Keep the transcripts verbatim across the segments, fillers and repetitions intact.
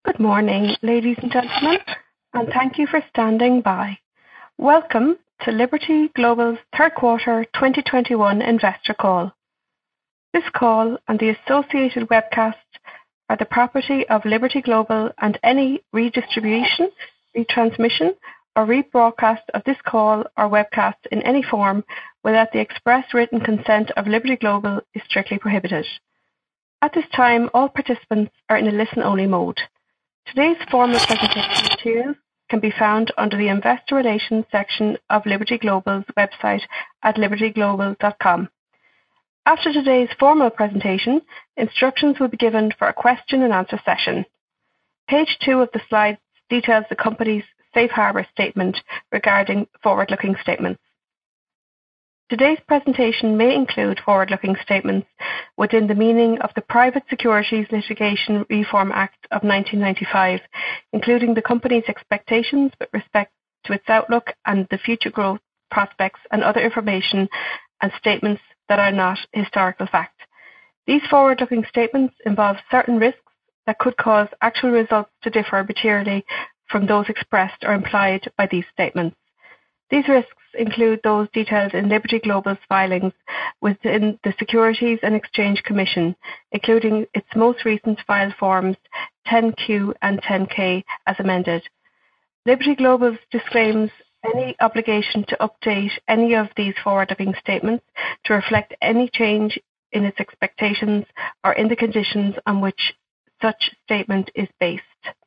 Good morning, ladies and gentlemen, and thank you for standing by. Welcome to Liberty Global's third quarter twenty twenty-one investor call. This call and the associated webcast are the property of Liberty Global, and any redistribution, retransmission, or rebroadcast of this call or webcast in any form without the express written consent of Liberty Global is strictly prohibited. At this time, all participants are in a listen-only mode. Today's formal presentation materials can be found under the Investor Relations section of Liberty Global's website at liberty global dot com. After today's formal presentation, instructions will be given for a question and answer session. Page two of the slides details the company's safe harbour statement regarding forward-looking statements. Today's presentation may include forward-looking statements within the meaning of the Private Securities Litigation Reform Act of nineteen ninety-five, including the company's expectations with respect to its outlook and the future growth prospects, and other information and statements that are not historical fact. These forward-looking statements involve certain risks that could cause actual results to differ materially from those expressed or implied by these statements. These risks include those detailed in Liberty Global's filings within the Securities and Exchange Commission, including its most recent file forms ten Q and ten K as amended. Liberty Global disclaims any obligation to update any of these forward-looking statements to reflect any change in its expectations or in the conditions on which such statement is based.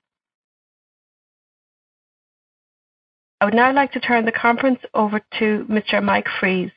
I would now like to turn the conference over to Mister Mike Fries.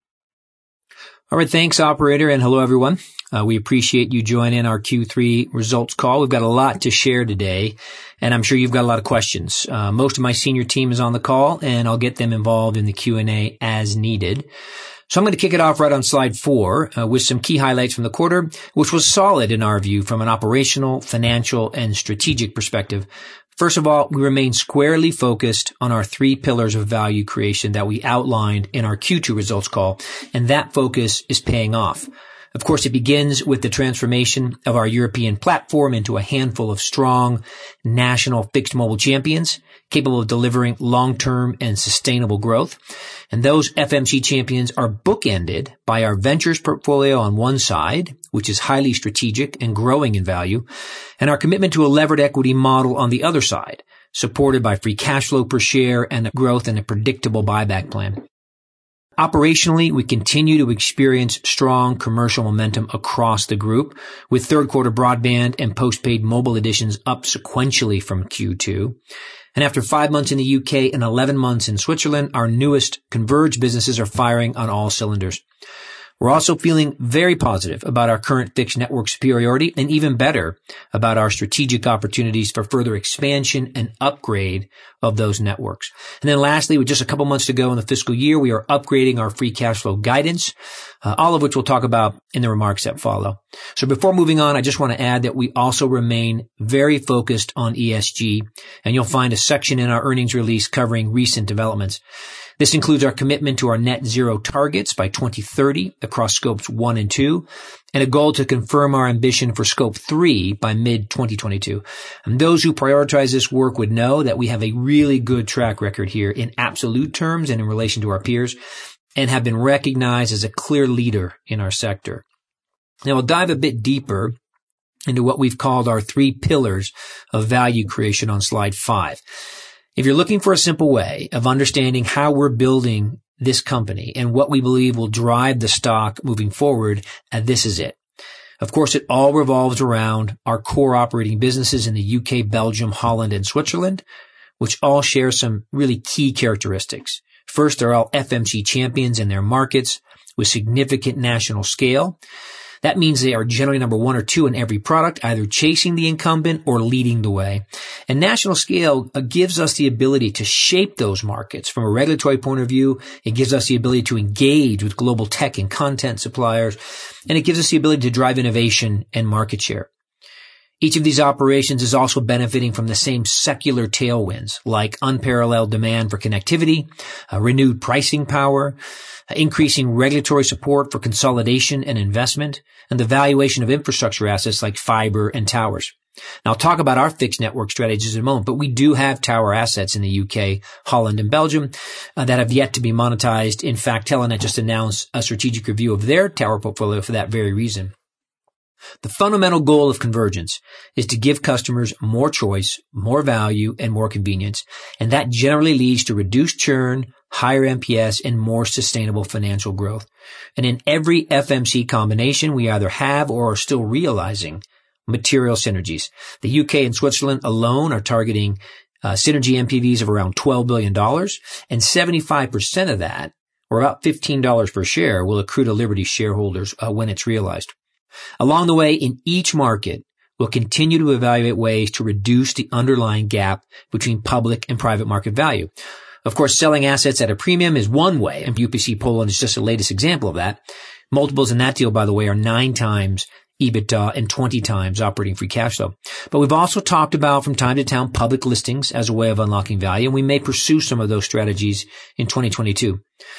All right, thanks, operator, and hello, everyone. Uh, we appreciate you joining our Q three results call. We've got a lot to share today, and I'm sure you've got a lot of questions. Uh, most of my senior team is on the call, and I'll get them involved in the Q and A as needed. So I'm going to kick it off right on slide four uh, with some key highlights from the quarter, which was solid in our view from an operational, financial, and strategic perspective. First of all, we remain squarely focused on our three pillars of value creation that we outlined in our Q two results call, and that focus is paying off. Of course, it begins with the transformation of our European platform into a handful of strong national fixed mobile champions capable of delivering long-term and sustainable growth. And those F M C champions are bookended by our ventures portfolio on one side, which is highly strategic and growing in value, and our commitment to a levered equity model on the other side, supported by free cash flow per share and growth and a predictable buyback plan. Operationally, we continue to experience strong commercial momentum across the group, with third quarter broadband and postpaid mobile additions up sequentially from Q two. And after five months in the U K and eleven months in Switzerland, our newest converged businesses are firing on all cylinders. We're also feeling very positive about our current fixed network superiority, and even better about our strategic opportunities for further expansion and upgrade of those networks. And then lastly, with just a couple months to go in the fiscal year, we are upgrading our free cash flow guidance, uh, all of which we'll talk about in the remarks that follow. So before moving on, I just want to add that we also remain very focused on E S G, and you'll find a section in our earnings release covering recent developments. This includes our commitment to our net zero targets by twenty thirty across scopes one and two, and a goal to confirm our ambition for scope three by mid twenty twenty-two. And those who prioritize this work would know that we have a really good track record here in absolute terms and in relation to our peers, and have been recognized as a clear leader in our sector. Now we'll dive a bit deeper into what we've called our three pillars of value creation on slide five. If you're looking for a simple way of understanding how we're building this company and what we believe will drive the stock moving forward, uh, this is it. Of course, it all revolves around our core operating businesses in the U K, Belgium, Holland, and Switzerland, which all share some really key characteristics. First, they're all F M C champions in their markets with significant national scale. That means they are generally number one or two in every product, either chasing the incumbent or leading the way. And national scale gives us the ability to shape those markets from a regulatory point of view. It gives us the ability to engage with global tech and content suppliers, and it gives us the ability to drive innovation and market share. Each of these operations is also benefiting from the same secular tailwinds, like unparalleled demand for connectivity, uh, renewed pricing power, uh, increasing regulatory support for consolidation and investment, and the valuation of infrastructure assets like fiber and towers. Now, I'll talk about our fixed network strategies in a moment, but we do have tower assets in the U K, Holland, and Belgium uh, that have yet to be monetized. In fact, Telenet just announced a strategic review of their tower portfolio for that very reason. The fundamental goal of convergence is to give customers more choice, more value, and more convenience, and that generally leads to reduced churn, higher N P S, and more sustainable financial growth. And in every F M C combination, we either have or are still realizing material synergies. The U K and Switzerland alone are targeting uh, synergy M P Vs of around twelve billion dollars, and seventy-five percent of that, or about fifteen dollars per share, will accrue to Liberty shareholders uh, when it's realized. Along the way, in each market, we'll continue to evaluate ways to reduce the underlying gap between public and private market value. Of course, selling assets at a premium is one way, and U P C Poland is just the latest example of that. Multiples in that deal, by the way, are nine times EBITDA and twenty times operating free cash flow. But we've also talked about from time to time public listings as a way of unlocking value, and we may pursue some of those strategies in twenty twenty-two.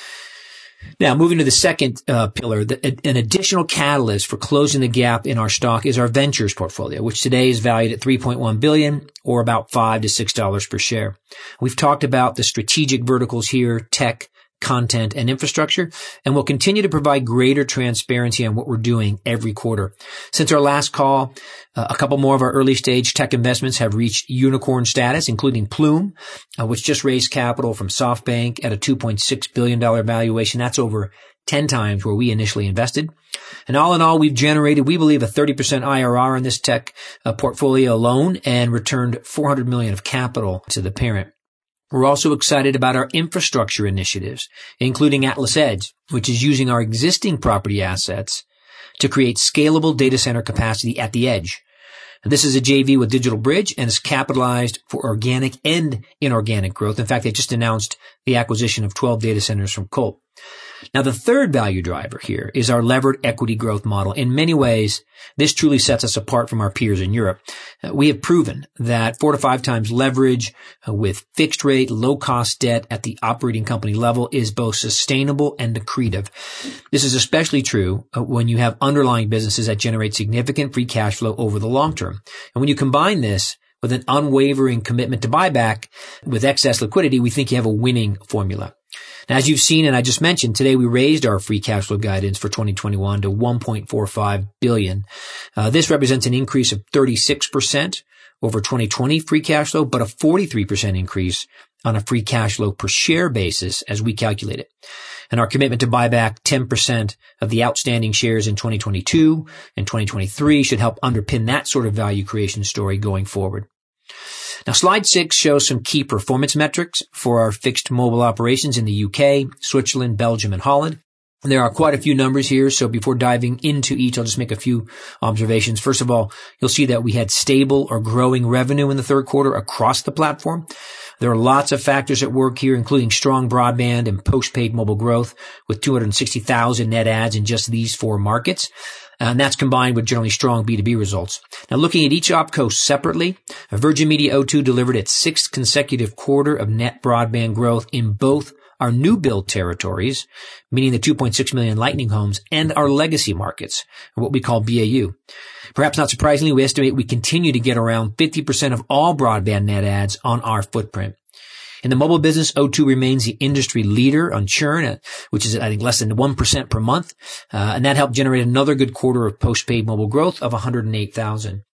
Now, moving to the second uh, pillar, the, an additional catalyst for closing the gap in our stock is our ventures portfolio, which today is valued at three point one billion dollars or about five to six dollars per share. We've talked about the strategic verticals here, tech, content, and infrastructure, and we'll continue to provide greater transparency on what we're doing every quarter. Since our last call, uh, a couple more of our early stage tech investments have reached unicorn status, including Plume, uh, which just raised capital from SoftBank at a two point six billion dollars valuation. That's over ten times where we initially invested. And all in all, we've generated, we believe, a thirty percent I R R in this tech uh, portfolio alone and returned four hundred million dollars of capital to the parent. We're also excited about our infrastructure initiatives, including Atlas Edge, which is using our existing property assets to create scalable data center capacity at the edge. And this is a J V with DigitalBridge and is capitalized for organic and inorganic growth. In fact, they just announced the acquisition of twelve data centers from Colt. Now, the third value driver here is our levered equity growth model. In many ways, this truly sets us apart from our peers in Europe. Uh, we have proven that four to five times leverage uh, with fixed rate, low cost debt at the operating company level is both sustainable and accretive. This is especially true uh, when you have underlying businesses that generate significant free cash flow over the long term. And when you combine this with an unwavering commitment to buyback with excess liquidity, we think you have a winning formula. Now, as you've seen, and I just mentioned, today we raised our free cash flow guidance for twenty twenty-one to one point four five billion dollars. Uh, this represents an increase of thirty-six percent over twenty twenty free cash flow, but a forty-three percent increase on a free cash flow per share basis as we calculate it. And our commitment to buy back ten percent of the outstanding shares in twenty twenty-two and twenty twenty-three should help underpin that sort of value creation story going forward. Now, slide six shows some key performance metrics for our fixed mobile operations in the U K, Switzerland, Belgium, and Holland. There are quite a few numbers here, so before diving into each, I'll just make a few observations. First of all, you'll see that we had stable or growing revenue in the third quarter across the platform. There are lots of factors at work here, including strong broadband and postpaid mobile growth with two hundred sixty thousand net adds in just these four markets. And that's combined with generally strong B two B results. Now, looking at each opco separately, Virgin Media O two delivered its sixth consecutive quarter of net broadband growth in both our new build territories, meaning the two point six million Lightning homes, and our legacy markets, or what we call B A U. Perhaps not surprisingly, we estimate we continue to get around fifty percent of all broadband net adds on our footprint. In the mobile business, O two remains the industry leader on churn, which is, I think, less than one percent per month. Uh, and that helped generate another good quarter of postpaid mobile growth of one hundred eight thousand.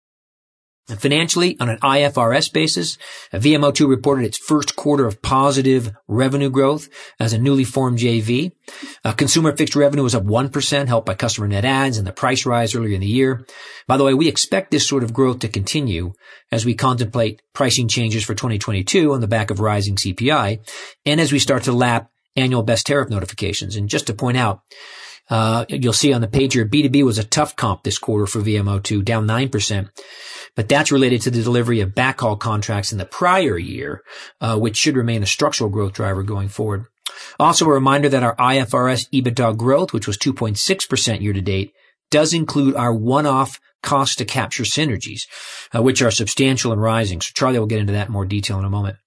And financially, on an I F R S basis, V M O two reported its first quarter of positive revenue growth as a newly formed J V. Uh, consumer fixed revenue was up one percent, helped by customer net adds and the price rise earlier in the year. By the way, we expect this sort of growth to continue as we contemplate pricing changes for twenty twenty-two on the back of rising C P I and as we start to lap annual best tariff notifications. And just to point out, Uh, you'll see on the page here, B two B was a tough comp this quarter for V M O two, down nine percent. But that's related to the delivery of backhaul contracts in the prior year, uh, which should remain a structural growth driver going forward. Also, a reminder that our I F R S EBITDA growth, which was two point six percent year to date, does include our one-off cost to capture synergies, uh, which are substantial and rising. So Charlie will get into that in more detail in a moment.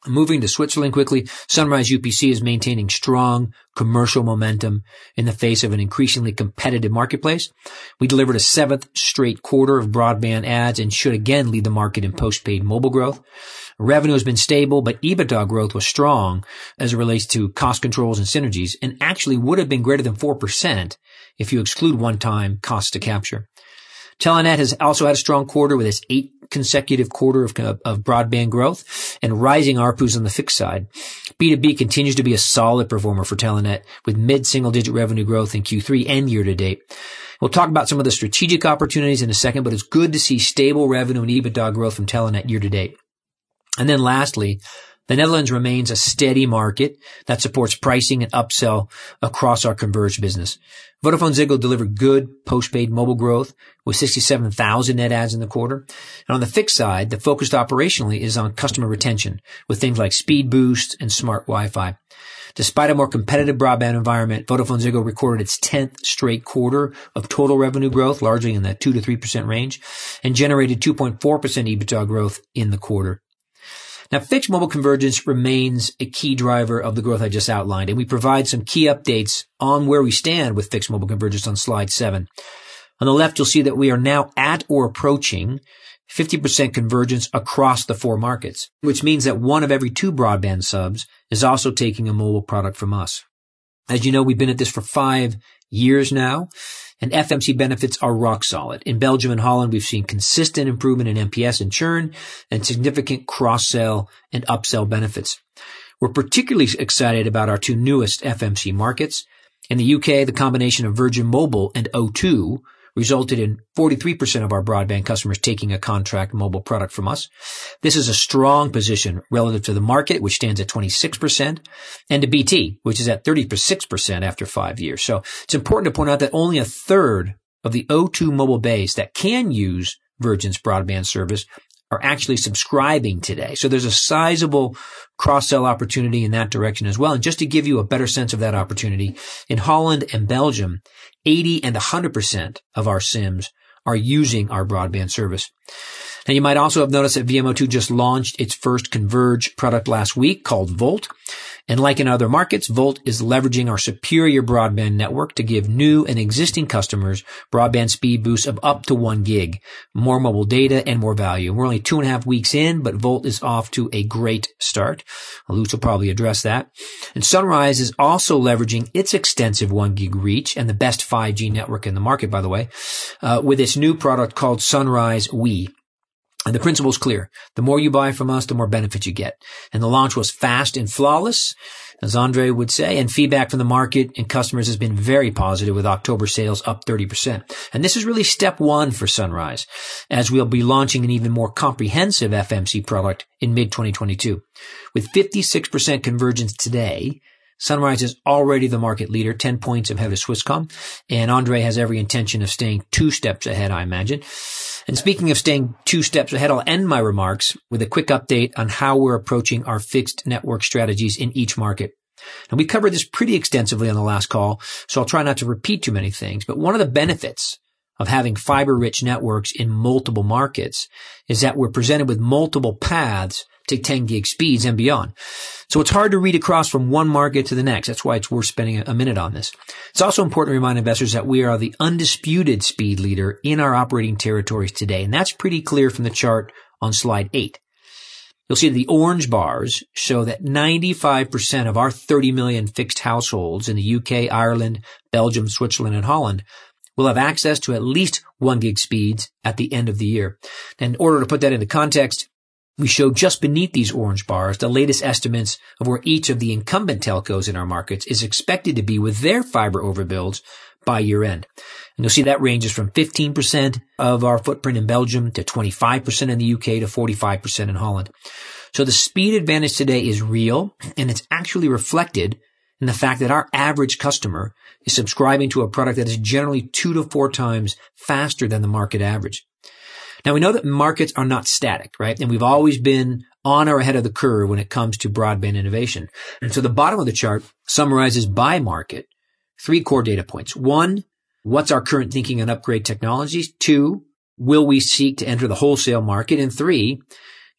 Moving to Switzerland quickly, Sunrise U P C is maintaining strong commercial momentum in the face of an increasingly competitive marketplace. We delivered a seventh straight quarter of broadband adds and should again lead the market in postpaid mobile growth. Revenue has been stable, but EBITDA growth was strong as it relates to cost controls and synergies, and actually would have been greater than four percent if you exclude one-time costs to capture. Telenet has also had a strong quarter with its eighth consecutive quarter of, of broadband growth and rising A R P Us on the fixed side. B two B continues to be a solid performer for Telenet with mid-single digit revenue growth in Q three and year to date. We'll talk about some of the strategic opportunities in a second, but it's good to see stable revenue and EBITDA growth from Telenet year to date. And then lastly, the Netherlands remains a steady market that supports pricing and upsell across our converged business. VodafoneZiggo delivered good postpaid mobile growth with sixty-seven thousand net adds in the quarter. And on the fixed side, the focus operationally is on customer retention with things like speed boost and smart Wi-Fi. Despite a more competitive broadband environment, VodafoneZiggo recorded its tenth straight quarter of total revenue growth, largely in the two to three percent range, and generated two point four percent EBITDA growth in the quarter. Now, fixed mobile convergence remains a key driver of the growth I just outlined, and we provide some key updates on where we stand with fixed mobile convergence on slide seven. On the left, you'll see that we are now at or approaching fifty percent convergence across the four markets, which means that one of every two broadband subs is also taking a mobile product from us. As you know, we've been at this for five years now, and F M C benefits are rock solid. In Belgium and Holland, we've seen consistent improvement in N P S and churn and significant cross-sell and upsell benefits. We're particularly excited about our two newest F M C markets. In the U K, the combination of Virgin Mobile and O two resulted in forty-three percent of our broadband customers taking a contract mobile product from us. This is a strong position relative to the market, which stands at twenty-six percent, and to B T, which is at thirty-six percent after five years. So it's important to point out that only a third of the O two mobile base that can use Virgin's broadband service are actually subscribing today. So there's a sizable cross-sell opportunity in that direction as well. And just to give you a better sense of that opportunity, in Holland and Belgium, eighty and one hundred percent of our SIMs are using our broadband service. Now, you might also have noticed that V M O two just launched its first converged product last week called Volt. And like in other markets, Volt is leveraging our superior broadband network to give new and existing customers broadband speed boosts of up to one gig, more mobile data, and more value. We're only two and a half weeks in, but Volt is off to a great start. Lutz will probably address that. And Sunrise is also leveraging its extensive one gig reach and the best five G network in the market, by the way, uh, with its new product called Sunrise We. And the principle is clear. The more you buy from us, the more benefits you get. And the launch was fast and flawless, as Andre would say, and feedback from the market and customers has been very positive, with October sales up thirty percent. And this is really step one for Sunrise, as we'll be launching an even more comprehensive F M C product in mid twenty twenty-two. With fifty-six percent convergence today, Sunrise is already the market leader, ten points ahead of Swisscom, and Andre has every intention of staying two steps ahead, I imagine. And speaking of staying two steps ahead, I'll end my remarks with a quick update on how we're approaching our fixed network strategies in each market. And we covered this pretty extensively on the last call, so I'll try not to repeat too many things. But one of the benefits of having fiber-rich networks in multiple markets is that we're presented with multiple paths to ten gig speeds and beyond. So it's hard to read across from one market to the next. That's why it's worth spending a minute on this. It's also important to remind investors that we are the undisputed speed leader in our operating territories today. And that's pretty clear from the chart on slide eight. You'll see the orange bars show that ninety-five percent of our thirty million fixed households in the U K, Ireland, Belgium, Switzerland, and Holland will have access to at least one gig speeds at the end of the year. And in order to put that into context, we show just beneath these orange bars the latest estimates of where each of the incumbent telcos in our markets is expected to be with their fiber overbuilds by year end. And you'll see that ranges from fifteen percent of our footprint in Belgium to twenty-five percent in the U K to forty-five percent in Holland. So the speed advantage today is real, and it's actually reflected in the fact that our average customer is subscribing to a product that is generally two to four times faster than the market average. Now, we know that markets are not static, right? And we've always been on or ahead of the curve when it comes to broadband innovation. And so the bottom of the chart summarizes by market three core data points. One, what's our current thinking on upgrade technologies? Two, will we seek to enter the wholesale market? And three,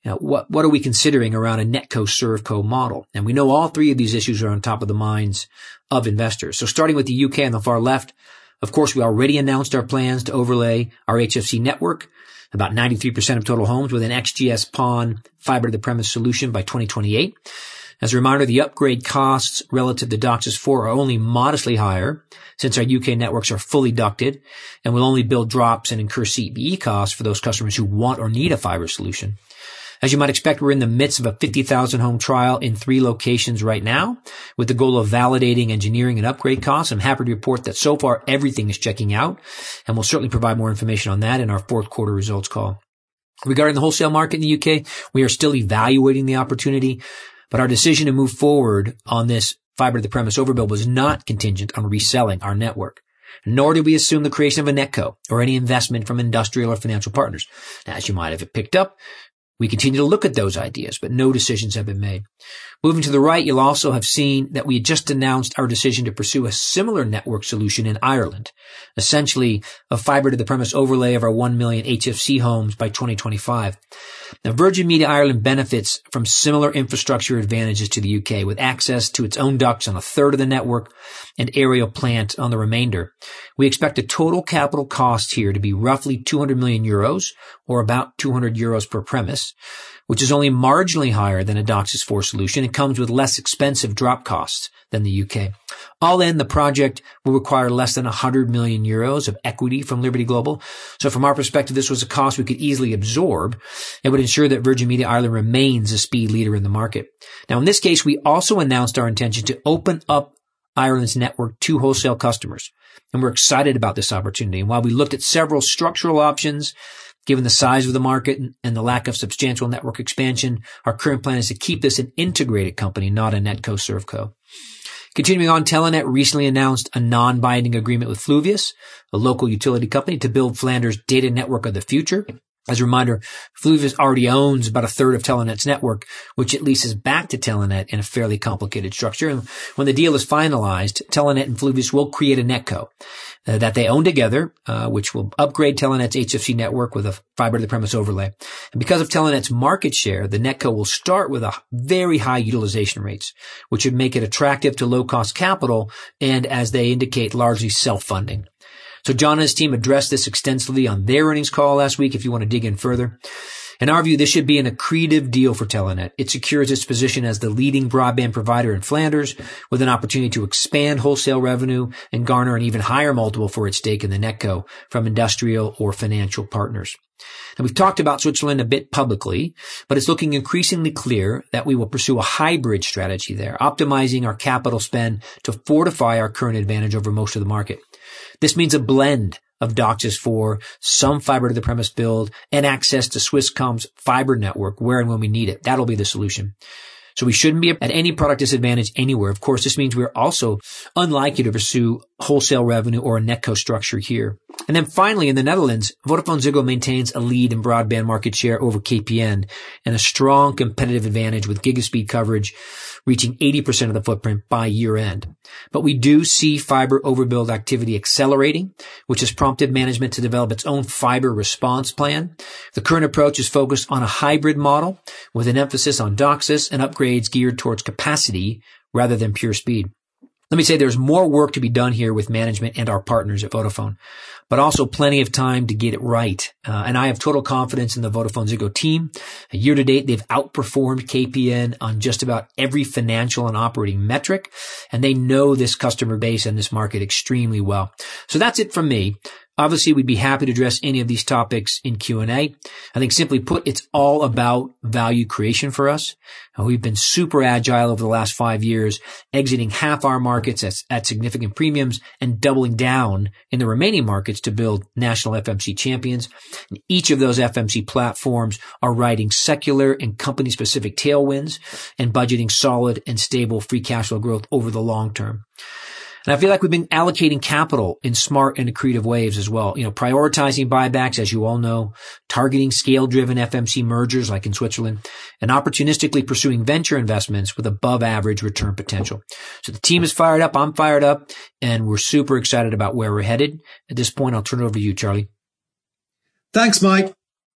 Now, what, what are we considering around a NetCo-ServCo model? And we know all three of these issues are on top of the minds of investors. So starting with the U K on the far left, of course, we already announced our plans to overlay our H F C network, about ninety-three percent of total homes, with an X G S PON fiber to the premise solution by twenty twenty-eight. As a reminder, the upgrade costs relative to DOCSIS four are only modestly higher since our U K networks are fully ducted and will only build drops and incur C P E costs for those customers who want or need a fiber solution. As you might expect, we're in the midst of a fifty thousand home trial in three locations right now with the goal of validating engineering and upgrade costs. I'm happy to report that so far everything is checking out, and we'll certainly provide more information on that in our fourth quarter results call. Regarding the wholesale market in the U K, we are still evaluating the opportunity, but our decision to move forward on this fiber to the premise overbuild was not contingent on reselling our network. Nor did we assume the creation of a NetCo or any investment from industrial or financial partners. Now, as you might have picked up, we continue to look at those ideas, but no decisions have been made. Moving to the right, you'll also have seen that we had just announced our decision to pursue a similar network solution in Ireland, essentially a fiber to the premise overlay of our one million H F C homes by twenty twenty-five. Now, Virgin Media Ireland benefits from similar infrastructure advantages to the U K, with access to its own ducts on a third of the network and aerial plant on the remainder. We expect the total capital cost here to be roughly two hundred million euros, or about two hundred euros per premise, which is only marginally higher than a DOCSIS four solution and comes with less expensive drop costs than the U K. All in, the project will require less than one hundred million euros of equity from Liberty Global. So from our perspective, this was a cost we could easily absorb and would ensure that Virgin Media Ireland remains a speed leader in the market. Now, in this case, we also announced our intention to open up Ireland's network to wholesale customers, and we're excited about this opportunity. And while we looked at several structural options, given the size of the market and the lack of substantial network expansion, our current plan is to keep this an integrated company, not a NetCo-ServCo. Continuing on, Telenet recently announced a non-binding agreement with Fluvius, a local utility company, to build Flanders' data network of the future. As a reminder, Fluvius already owns about a third of Telenet's network, which it leases back to Telenet in a fairly complicated structure. And when the deal is finalized, Telenet and Fluvius will create a NetCo uh, that they own together, uh, which will upgrade Telenet's H F C network with a fiber to the premise overlay. And because of Telenet's market share, the NetCo will start with a very high utilization rates, which would make it attractive to low-cost capital and, as they indicate, largely self-funding. So John and his team addressed this extensively on their earnings call last week if you want to dig in further. In our view, this should be an accretive deal for Telenet. It secures its position as the leading broadband provider in Flanders with an opportunity to expand wholesale revenue and garner an even higher multiple for its stake in the NetCo from industrial or financial partners. Now, we've talked about Switzerland a bit publicly, but it's looking increasingly clear that we will pursue a hybrid strategy there, optimizing our capital spend to fortify our current advantage over most of the market. This means a blend of DOCSIS four, some fiber to the premise build, and access to Swisscom's fiber network where and when we need it. That'll be the solution. So we shouldn't be at any product disadvantage anywhere. Of course, this means we're also unlikely to pursue wholesale revenue or a NetCo structure here. And then finally, in the Netherlands, VodafoneZiggo maintains a lead in broadband market share over K P N and a strong competitive advantage with gigaspeed coverage reaching eighty percent of the footprint by year end. But we do see fiber overbuild activity accelerating, which has prompted management to develop its own fiber response plan. The current approach is focused on a hybrid model with an emphasis on DOCSIS and upgrades geared towards capacity rather than pure speed. Let me say there's more work to be done here with management and our partners at Vodafone, but also plenty of time to get it right. Uh, and I have total confidence in the VodafoneZiggo team. Year to date, they've outperformed K P N on just about every financial and operating metric, and they know this customer base and this market extremely well. So that's it from me. Obviously, we'd be happy to address any of these topics in Q and A. I think simply put, it's all about value creation for us. We've been super agile over the last five years, exiting half our markets at, at significant premiums and doubling down in the remaining markets to build national F M C champions. And each of those F M C platforms are riding secular and company-specific tailwinds and budgeting solid and stable free cash flow growth over the long term. And I feel like we've been allocating capital in smart and accretive ways as well. You know, prioritizing buybacks, as you all know, targeting scale-driven F M C mergers like in Switzerland, and opportunistically pursuing venture investments with above average return potential. So the team is fired up. I'm fired up, and we're super excited about where we're headed. At this point, I'll turn it over to you, Charlie. Thanks, Mike.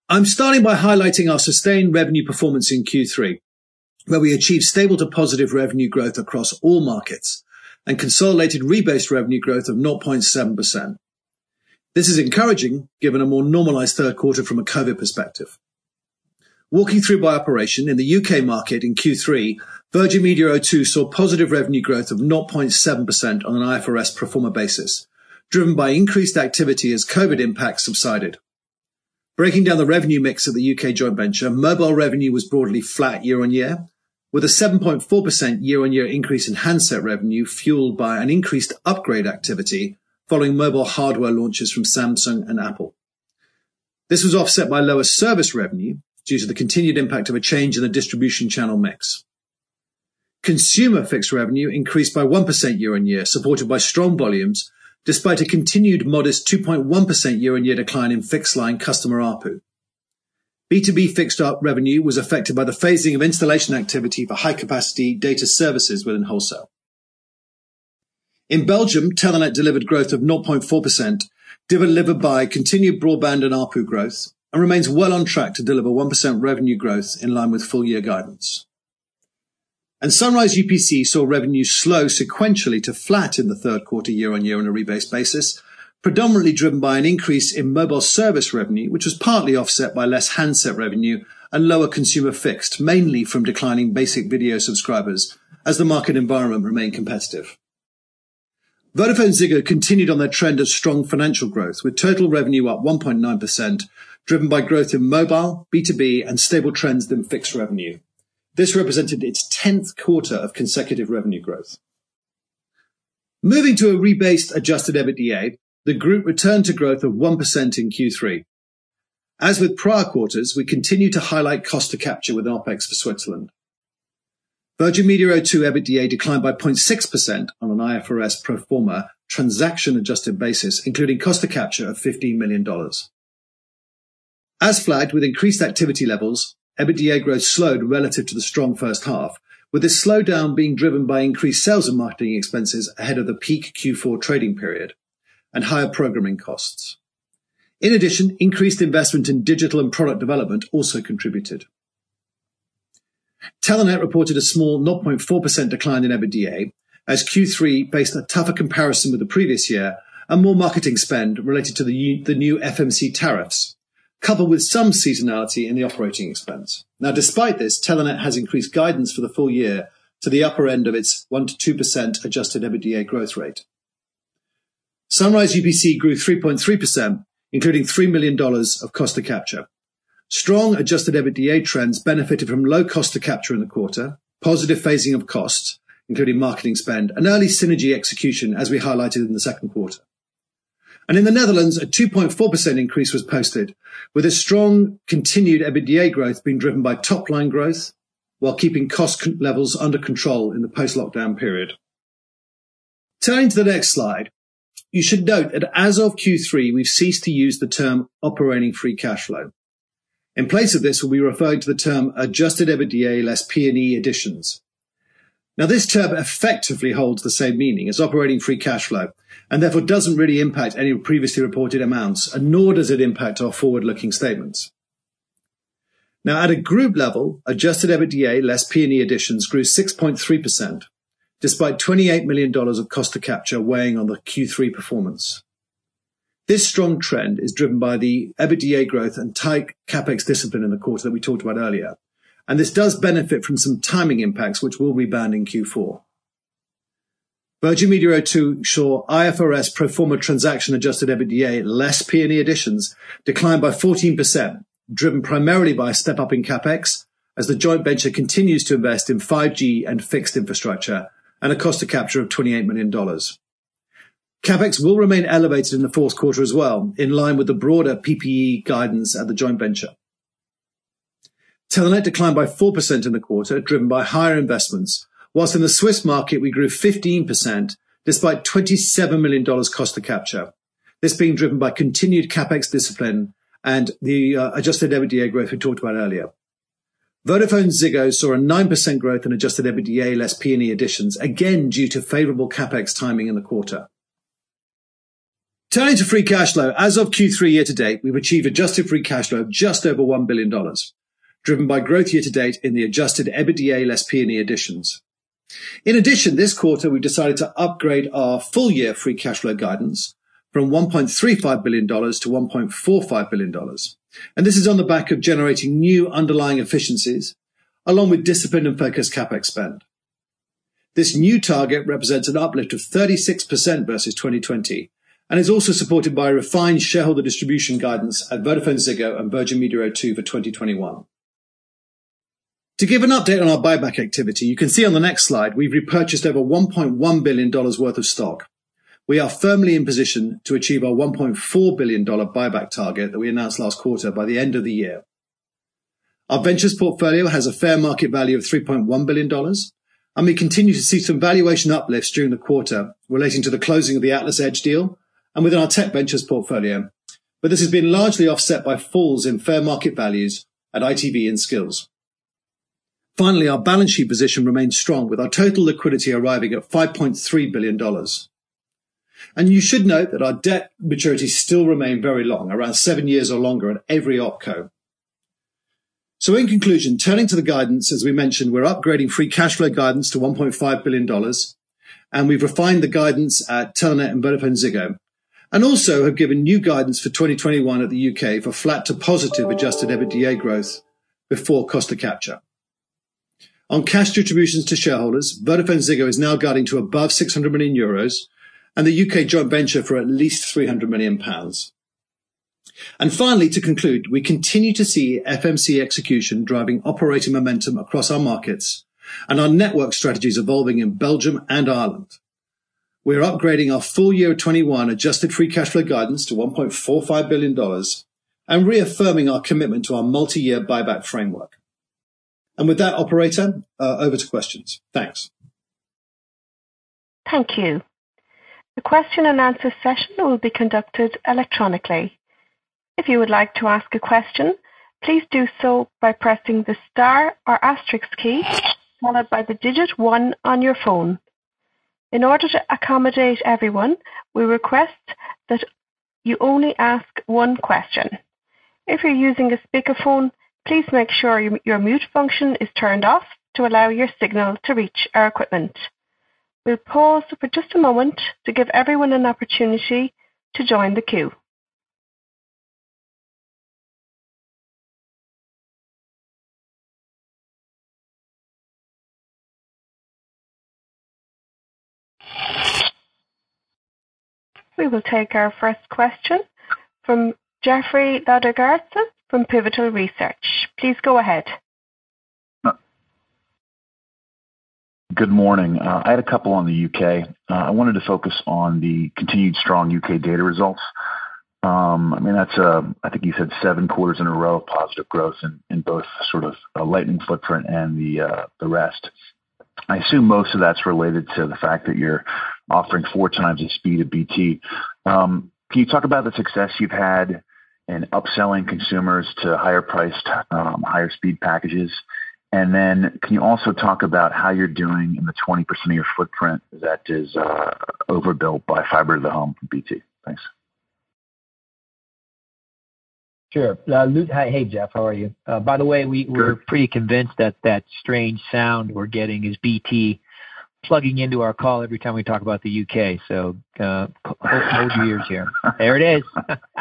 I'm starting by highlighting our sustained revenue performance in Q three, where we achieved stable to positive revenue growth across all markets and consolidated rebased revenue growth of zero point seven percent. This is encouraging given a more normalized third quarter from a COVID perspective. Walking through by operation, in the U K market in Q three, Virgin Media O two saw positive revenue growth of zero point seven percent on an I F R S pro forma basis, driven by increased activity as COVID impacts subsided. Breaking down the revenue mix of the U K joint venture, mobile revenue was broadly flat year-on-year, with a seven point four percent year-on-year increase in handset revenue fueled by an increased upgrade activity following mobile hardware launches from Samsung and Apple. This was offset by lower service revenue due to the continued impact of a change in the distribution channel mix. Consumer fixed revenue increased by one percent year-on-year, supported by strong volumes, despite a continued modest two point one percent year-on-year decline in fixed-line customer A R P U. B two B fixed revenue was affected by the phasing of installation activity for high-capacity data services within wholesale. In Belgium, Telenet delivered growth of zero point four percent, delivered by continued broadband and A R P U growth, and remains well on track to deliver one percent revenue growth in line with full-year guidance. And Sunrise U P C saw revenue slow sequentially to flat in the third quarter year-on-year on a rebased basis, predominantly driven by an increase in mobile service revenue, which was partly offset by less handset revenue and lower consumer fixed, mainly from declining basic video subscribers, as the market environment remained competitive. VodafoneZiggo continued on their trend of strong financial growth, with total revenue up one point nine percent, driven by growth in mobile, B two B, and stable trends in fixed revenue. This represented its tenth quarter of consecutive revenue growth. Moving to a rebased adjusted EBITDA, the group returned to growth of one percent in Q three. As with prior quarters, we continue to highlight cost to capture with OpEx for Switzerland. Virgin Media O two EBITDA declined by zero point six percent on an I F R S pro forma transaction-adjusted basis, including cost to capture of fifteen million dollars. As flagged, with increased activity levels, EBITDA growth slowed relative to the strong first half, with this slowdown being driven by increased sales and marketing expenses ahead of the peak Q four trading period and higher programming costs. In addition, increased investment in digital and product development also contributed. Telenet reported a small zero point four percent decline in EBITDA, as Q three faced a tougher comparison with the previous year and more marketing spend related to the, the new F M C tariffs, coupled with some seasonality in the operating expense. Now, despite this, Telenet has increased guidance for the full year to the upper end of its one to two percent adjusted EBITDA growth rate. Sunrise U P C grew three point three percent, including three million dollars of cost to capture. Strong adjusted EBITDA trends benefited from low cost to capture in the quarter, positive phasing of costs, including marketing spend, and early synergy execution, as we highlighted in the second quarter. And in the Netherlands, a two point four percent increase was posted, with a strong continued EBITDA growth being driven by top-line growth, while keeping cost levels under control in the post-lockdown period. Turning to the next slide, you should note that as of Q three, we've ceased to use the term operating free cash flow. In place of this, we'll be referring to the term adjusted EBITDA less P and E additions. Now, this term effectively holds the same meaning as operating free cash flow, and therefore doesn't really impact any previously reported amounts, and nor does it impact our forward-looking statements. Now, at a group level, adjusted EBITDA less P and E additions grew six point three percent, despite twenty-eight million dollars of cost to capture weighing on the Q three performance. This strong trend is driven by the EBITDA growth and tight CapEx discipline in the quarter that we talked about earlier, and this does benefit from some timing impacts which will rebound in Q four. Virgin Media O two saw I F R S pro forma transaction adjusted EBITDA less P and E additions decline by fourteen percent, driven primarily by a step up in CapEx as the joint venture continues to invest in five G and fixed infrastructure and a cost to capture of twenty-eight million dollars. CapEx will remain elevated in the fourth quarter as well, in line with the broader P P E guidance at the joint venture. Telenet declined by four percent in the quarter, driven by higher investments, whilst in the Swiss market we grew fifteen percent, despite twenty-seven million dollars cost to capture, this being driven by continued CapEx discipline and the uh, adjusted EBITDA growth we talked about earlier. VodafoneZiggo saw a nine percent growth in adjusted EBITDA less P and E additions, again due to favourable CapEx timing in the quarter. Turning to free cash flow, as of Q three year to date, we've achieved adjusted free cash flow of just over one billion dollars, driven by growth year to date in the adjusted EBITDA less P and E additions. In addition, this quarter, we've decided to upgrade our full year free cash flow guidance from one point three five billion dollars to one point four five billion dollars. And this is on the back of generating new underlying efficiencies, along with disciplined and focused CapEx spend. This new target represents an uplift of thirty-six percent versus twenty twenty, and is also supported by refined shareholder distribution guidance at VodafoneZiggo and Virgin Media O two for twenty twenty-one. To give an update on our buyback activity, you can see on the next slide we've repurchased over one point one billion dollars worth of stock. We are firmly in position to achieve our one point four billion dollars buyback target that we announced last quarter by the end of the year. Our ventures portfolio has a fair market value of three point one billion dollars, and we continue to see some valuation uplifts during the quarter relating to the closing of the Atlas Edge deal and within our tech ventures portfolio. But this has been largely offset by falls in fair market values at I T V and Skills. Finally, our balance sheet position remains strong, with our total liquidity arriving at five point three billion dollars. And you should note that our debt maturities still remain very long, around seven years or longer at every opco. So in conclusion, turning to the guidance, as we mentioned, we're upgrading free cash flow guidance to one point five billion dollars, and we've refined the guidance at Telenet and VodafoneZiggo, and also have given new guidance for twenty twenty-one at the U K for flat to positive adjusted EBITDA growth before cost of capture. On cash distributions to shareholders, VodafoneZiggo is now guiding to above six hundred million euros, and the U K joint venture for at least three hundred million pounds. And finally, to conclude, we continue to see F M C execution driving operating momentum across our markets, and our network strategies evolving in Belgium and Ireland. We're upgrading our full year twenty-one adjusted free cash flow guidance to one point four five billion dollars and reaffirming our commitment to our multi-year buyback framework. And with that, operator, uh, over to questions. Thanks. Thank you. The question and answer session will be conducted electronically. If you would like to ask a question, please do so by pressing the star or asterisk key, followed by the digit one on your phone. In order to accommodate everyone, we request that you only ask one question. If you're using a speakerphone, please make sure your mute function is turned off to allow your signal to reach our equipment. We'll pause for just a moment to give everyone an opportunity to join the queue. We will take our first question from Jeffrey Ladergarza from Pivotal Research. Please go ahead. Good morning. Uh, I had a couple on the U K. Uh, I wanted to focus on the continued strong U K data results. Um, I mean, that's, uh, I think you said seven quarters in a row of positive growth in, in both sort of a Lightning footprint and the uh, the rest. I assume most of that's related to the fact that you're offering four times the speed of B T. Um, can you talk about the success you've had in upselling consumers to higher priced, um, higher speed packages? And then can you also talk about how you're doing in the twenty percent of your footprint that is uh, overbuilt by fiber to the home from B T? Thanks. Sure. Uh, Luke, hi, hey, Jeff, how are you? Uh, by the way, we, we're pretty convinced that that strange sound we're getting is B T plugging into our call every time we talk about the U K. So uh, hold your ears here. There it is.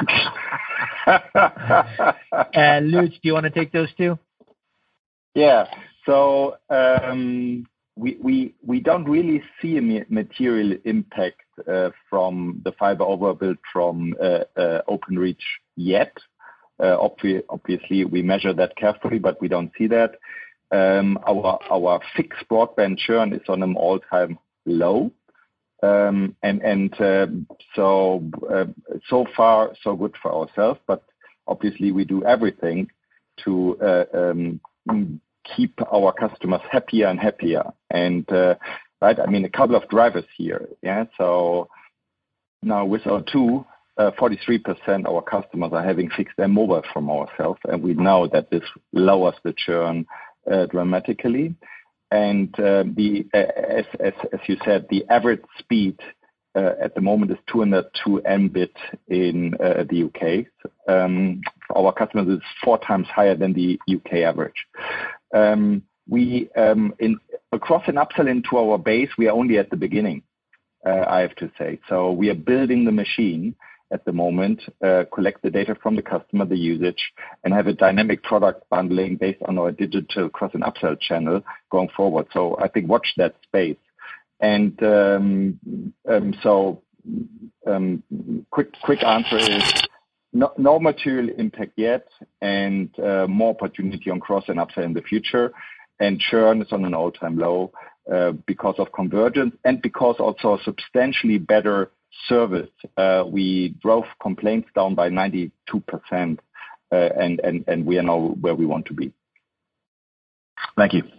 And Luke, do you want to take those two? Yeah. So um, we we we don't really see a material impact uh, from the fiber overbuild from uh, uh, Openreach yet. Uh, obvi- obviously, we measure that carefully, but we don't see that. Um, our our fixed broadband churn is on an all-time low, um, and and uh, so uh, so far so good for ourselves. But obviously, we do everything to uh, um, keep our customers happier and happier. And uh, right, I mean, a couple of drivers here. Yeah, so now with O two. Uh, forty-three percent of our customers are having fixed and mobile from ourselves, and we know that this lowers the churn uh, dramatically. And uh, the uh, as, as as you said, the average speed uh, at the moment is two hundred two megabit in uh, the U K. Um, for our customers, it's four times higher than the U K average. Um, we um, in across and upsell into our base, we are only at the beginning. Uh, I have to say. So we are building the machine at the moment, uh, collect the data from the customer, the usage, and have a dynamic product bundling based on our digital cross and upsell channel going forward. So I think watch that space. And um, um, so um, quick quick answer is no, no material impact yet, and uh, more opportunity on cross and upsell in the future. And churn is on an all-time low uh, because of convergence and because also substantially better service. Uh, we drove complaints down by ninety-two percent, uh, and, and, and we are now where we want to be. Thank you.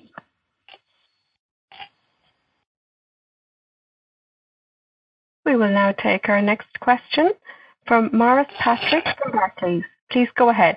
We will now take our next question from Maurice Patrick from Barclays. Please go ahead.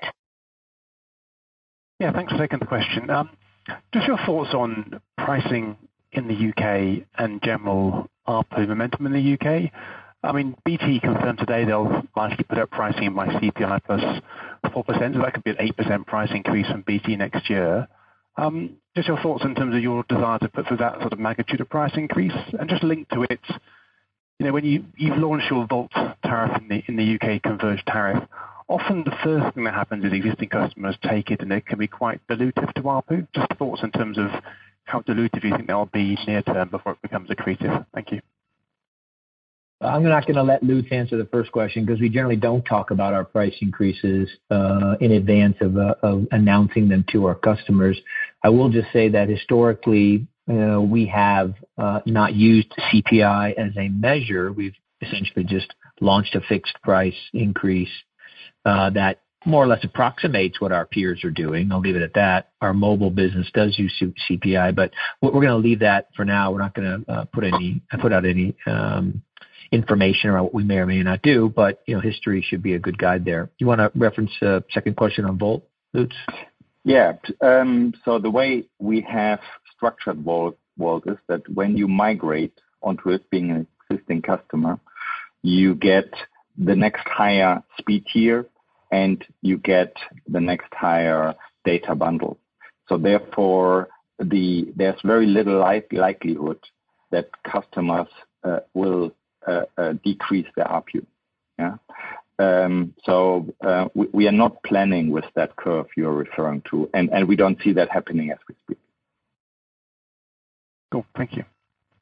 Yeah, thanks for taking the question. Um, just your thoughts on pricing in the U K and general A R P U momentum in the U K. I mean, B T confirmed today they'll likely put up pricing by C P I plus four percent, so that could be an eight percent price increase from B T next year. Um, just your thoughts in terms of your desire to put through that sort of magnitude of price increase, and just linked to it, you know, when you, you've launched your Volt tariff in the, in the U K converged tariff, often the first thing that happens is existing customers take it and it can be quite dilutive to A R P U. Just thoughts in terms of how dilutive you think they'll be near term before it becomes accretive. Thank you. I'm not going to let Lutz answer the first question because we generally don't talk about our price increases uh, in advance of, uh, of announcing them to our customers. I will just say that historically uh, we have uh, not used C P I as a measure. We've essentially just launched a fixed price increase uh, that more or less approximates what our peers are doing. I'll leave it at that. Our mobile business does use C P I, but we're going to leave that for now. We're not going to uh, put any put out any um, information around what we may or may not do, but you know, history should be a good guide there. You want to reference a uh, second question on Volt, Lutz? Yeah. Um, so the way we have structured Volt, Volt is that when you migrate onto it being an existing customer, you get the next higher speed tier and you get the next higher data bundle. So therefore, the there's very little like, likelihood that customers uh, will uh, uh, decrease their A R P U. Yeah. Um, so uh, we, we are not planning with that curve you're referring to, and, and we don't see that happening as we speak. Cool. Thank you.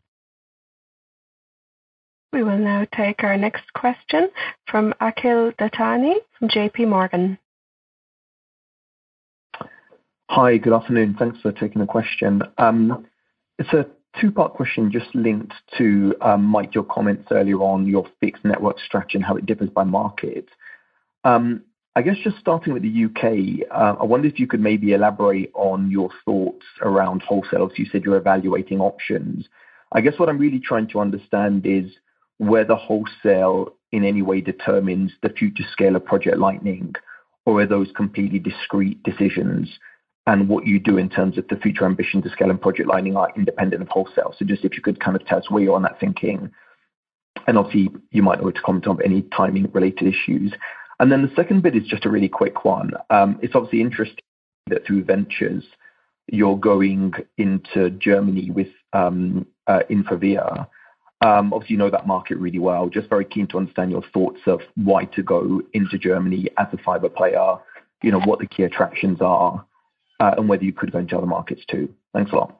We will now take our next question from Akhil Dattani from J P Morgan. Hi, good afternoon. Thanks for taking the question. Um, it's a two-part question just linked to, um, Mike, your comments earlier on your fixed network strategy and how it differs by market. Um, I guess just starting with the U K, uh, I wonder if you could maybe elaborate on your thoughts around wholesale. You said you're evaluating options. I guess what I'm really trying to understand is whether wholesale in any way determines the future scale of Project Lightning, or are those completely discrete decisions, and what you do in terms of the future ambition to scale in Project Lightning are independent of wholesale. So just if you could kind of tell us where you're on that thinking, and obviously you might know to comment on any timing related issues. And then the second bit is just a really quick one. Um, it's obviously interesting that through Ventures, you're going into Germany with um, uh, Infravia. Um, obviously, you know that market really well. Just very keen to understand your thoughts of why to go into Germany as a fiber player, you know, what the key attractions are, uh, and whether you could go into other markets too. Thanks a lot.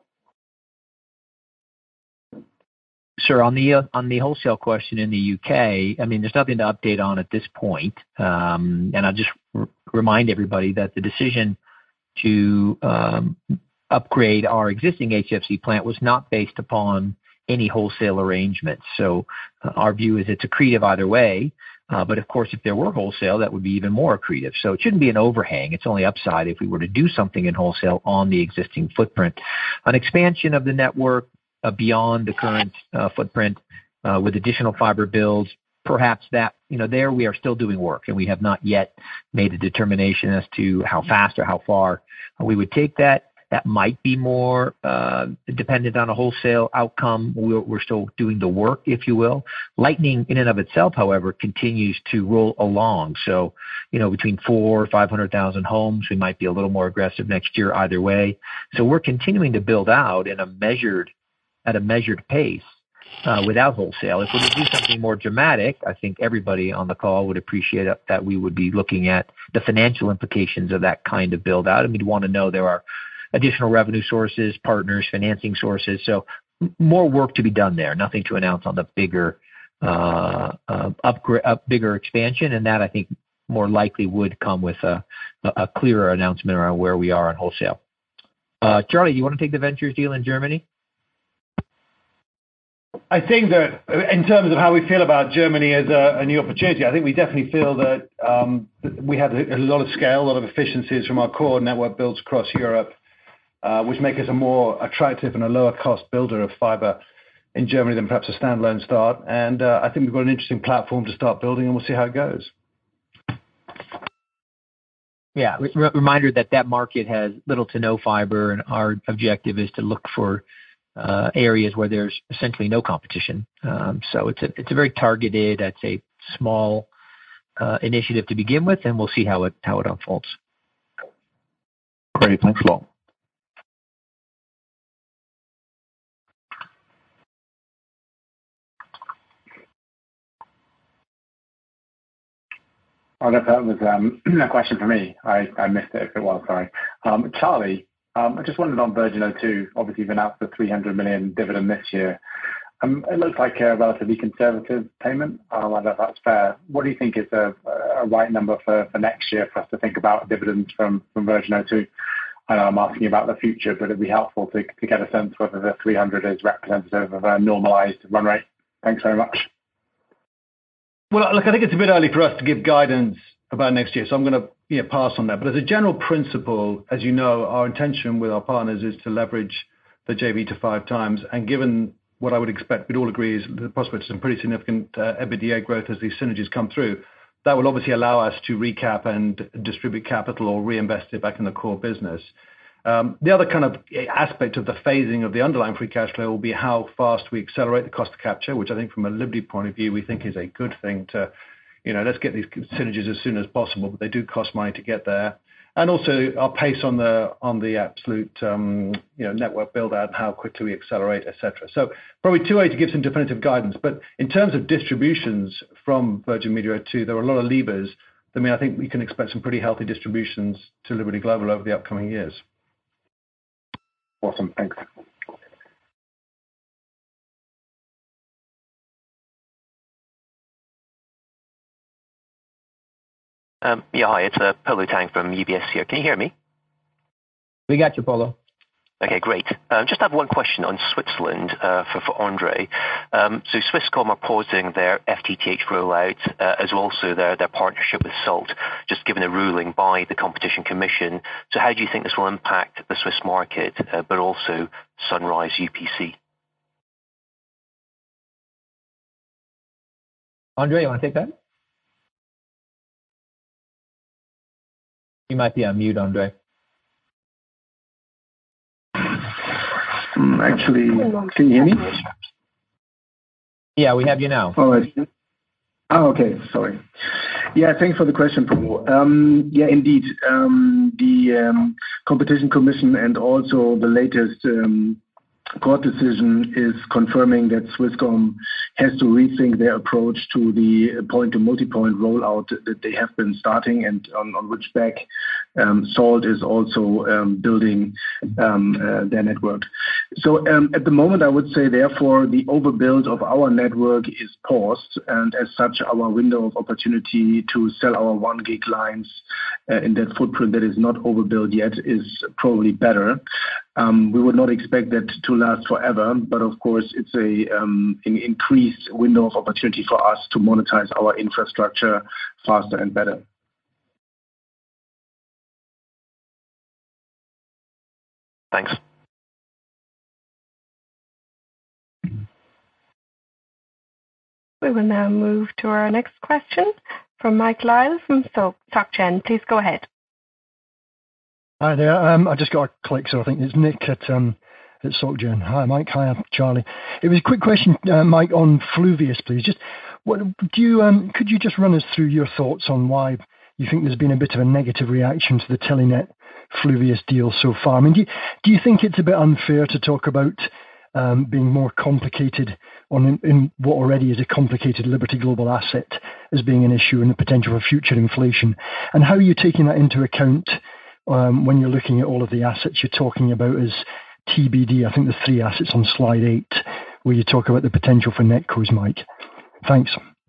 Sure. On the uh, on the wholesale question in the U K, I mean, there's nothing to update on at this point. Um, and I'll just r- remind everybody that the decision to um, upgrade our existing H F C plant was not based upon any wholesale arrangements. So uh, our view is it's accretive either way. Uh, but of course, if there were wholesale, that would be even more accretive. So it shouldn't be an overhang. It's only upside if we were to do something in wholesale on the existing footprint. An expansion of the network uh, beyond the current uh, footprint uh, with additional fiber builds, perhaps that, you know, there we are still doing work and we have not yet made a determination as to how fast or how far we would take that. that might be more uh, dependent on a wholesale outcome. We're, we're still doing the work, if you will. Lightning in and of itself, however, continues to roll along. So, you know, between four or five hundred thousand homes, we might be a little more aggressive next year either way. So we're continuing to build out in a measured, at a measured pace. Uh, without wholesale. If we were to do something more dramatic, I think everybody on the call would appreciate that we would be looking at the financial implications of that kind of build out. And we'd want to know there are additional revenue sources, partners, financing sources. So more work to be done there. Nothing to announce on the bigger, uh, uh, upgrade, up bigger expansion. And that I think more likely would come with a, a clearer announcement around where we are on wholesale. Uh, Charlie, do you want to take the ventures deal in Germany? I think that in terms of how we feel about Germany as a, a new opportunity, I think we definitely feel that um, we have a, a lot of scale, a lot of efficiencies from our core network builds across Europe, uh, which make us a more attractive and a lower cost builder of fiber in Germany than perhaps a standalone start. And uh, I think we've got an interesting platform to start building, and we'll see how it goes. Yeah, re- reminder that that market has little to no fiber, and our objective is to look for Uh, areas where there's essentially no competition. Um, so it's a it's a very targeted, I'd say, small uh, initiative to begin with, and we'll see how it how it unfolds. Great, thanks a lot. Oh, that, that was um, a question for me. I, I missed it if it was, sorry. Um, Charlie, Um, I just wondered on Virgin O two, obviously you've announced the three hundred million dividend this year. Um, it looks like a relatively conservative payment. Um, I don't know if that's fair. What do you think is a, a right number for, for next year for us to think about dividends from, from Virgin O two? I know I'm asking about the future, but it'd be helpful to, to get a sense whether the three hundred is representative of a normalized run rate. Thanks very much. Well, look, I think it's a bit early for us to give guidance about next year, so I'm going to yeah, pass on that. But as a general principle, as you know, our intention with our partners is to leverage the J V to five times. And given what I would expect, we'd all agree is the prospect of some pretty significant uh, EBITDA growth as these synergies come through, that will obviously allow us to recap and distribute capital or reinvest it back in the core business. Um, the other kind of aspect of the phasing of the underlying free cash flow will be how fast we accelerate the cost of capture, which I think from a Liberty point of view, we think is a good thing to, you know, let's get these synergies as soon as possible, but they do cost money to get there. And also our pace on the on the absolute, um, you know, network build out and how quickly we accelerate, et cetera. So probably too early to give some definitive guidance, but in terms of distributions from Virgin Media O two, there are a lot of levers. I mean, I think we can expect some pretty healthy distributions to Liberty Global over the upcoming years. Awesome, thanks. Um, yeah, hi, it's uh, Polo Tang from U B S here. Can you hear me? We got you, Polo. Okay, great. Um, just have one question on Switzerland uh, for, for Andre. Um, so Swisscom are pausing their F T T H rollout uh, as well also their, their partnership with Salt, just given a ruling by the Competition Commission. So how do you think this will impact the Swiss market, uh, but also Sunrise U P C? Andre, you want to take that? You might be on mute, Andre. Um, actually, can you hear me? Yeah, we have you now. All right. Oh, okay. Sorry. Yeah, thanks for the question, Paul. Um, yeah, indeed. Um, the um, Competition Commission and also the latest um, court decision is confirming that Swisscom has to rethink their approach to the point-to-multipoint rollout that they have been starting and on, on which back um, Salt is also um, building um, uh, their network. So um, at the moment, I would say, therefore, the overbuild of our network is paused, and as such, our window of opportunity to sell our one gig lines uh, in that footprint that is not overbuilt yet is probably better. Um, we would not expect that to last forever, but of course it's a um, an increased window of opportunity for us to monetize our infrastructure faster and better. Thanks. We will now move to our next question from Mike Lyle from SocGen. Please go ahead. Hi there. Um, I just got a click, so I think it's Nick at um, at SocGen. Hi, Mike. Hi, Charlie. It was a quick question, uh, Mike, on Fluvius, please. Just what do you um, could you just run us through your thoughts on why you think there's been a bit of a negative reaction to the Telenet Fluvius deal so far? I mean, do you, do you think it's a bit unfair to talk about um, being more complicated on in, in what already is a complicated Liberty Global asset as being an issue and the potential for future inflation? And how are you taking that into account Um, when you're looking at all of the assets you're talking about as T B D? I think the three assets on slide eight, where you talk about the potential for netcos, Mike. Thanks.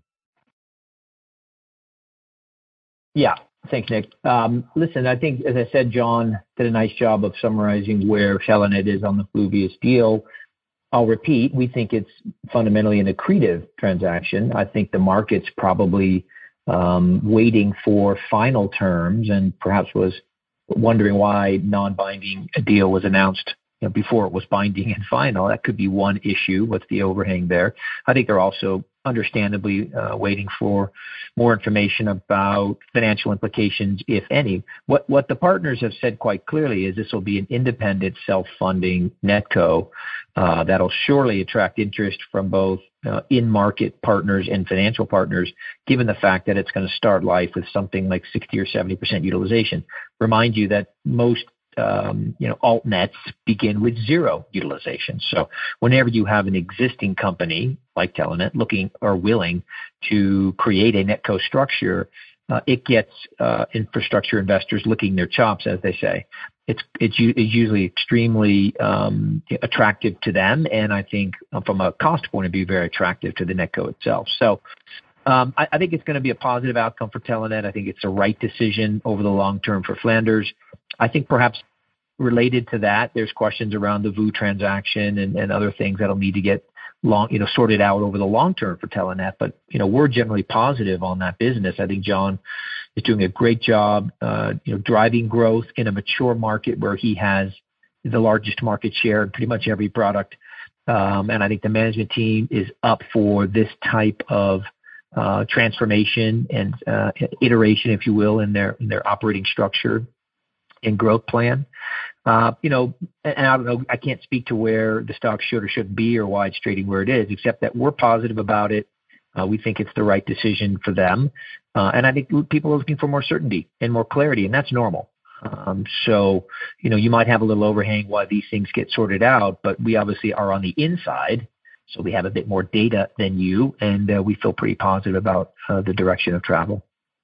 Yeah, thanks, Nick. Um, listen, I think, as I said, John did a nice job of summarizing where Telenet is on the Fluvius deal. I'll repeat, we think it's fundamentally an accretive transaction. I think the market's probably um, waiting for final terms and perhaps was wondering why non-binding a deal was announced, you know, before it was binding and final. That could be one issue. What's the overhang there? I think they're also understandably uh, waiting for more information about financial implications, if any. What what the partners have said quite clearly is this will be an independent, self-funding netco uh, that'll surely attract interest from both uh, in-market partners and financial partners, given the fact that it's going to start life with something like sixty or seventy percent utilization. Remind you that most Um, you know, alt nets begin with zero utilization. So whenever you have an existing company like Telenet looking or willing to create a netco structure, uh, it gets uh, infrastructure investors licking their chops, as they say. It's it's, it's usually extremely um, attractive to them, and I think from a cost point of view, very attractive to the netco itself. So um, I, I think it's going to be a positive outcome for Telenet. I think it's the right decision over the long term for Flanders. I think perhaps related to that, there's questions around the V U transaction and, and other things that'll need to get long, you know, sorted out over the long term for Telenet. But, you know, we're generally positive on that business. I think John is doing a great job, uh, you know, driving growth in a mature market where he has the largest market share in pretty much every product. Um, and I think the management team is up for this type of uh, transformation and uh, iteration, if you will, in their in their operating structure and growth plan. Uh, you know, and I don't know, I can't speak to where the stock should or shouldn't be or why it's trading where it is, except that we're positive about it. Uh, we think it's the right decision for them. Uh, and I think people are looking for more certainty and more clarity, and that's normal. Um, so, you know, you might have a little overhang while these things get sorted out, but we obviously are on the inside, so we have a bit more data than you, and uh, we feel pretty positive about uh, the direction of travel.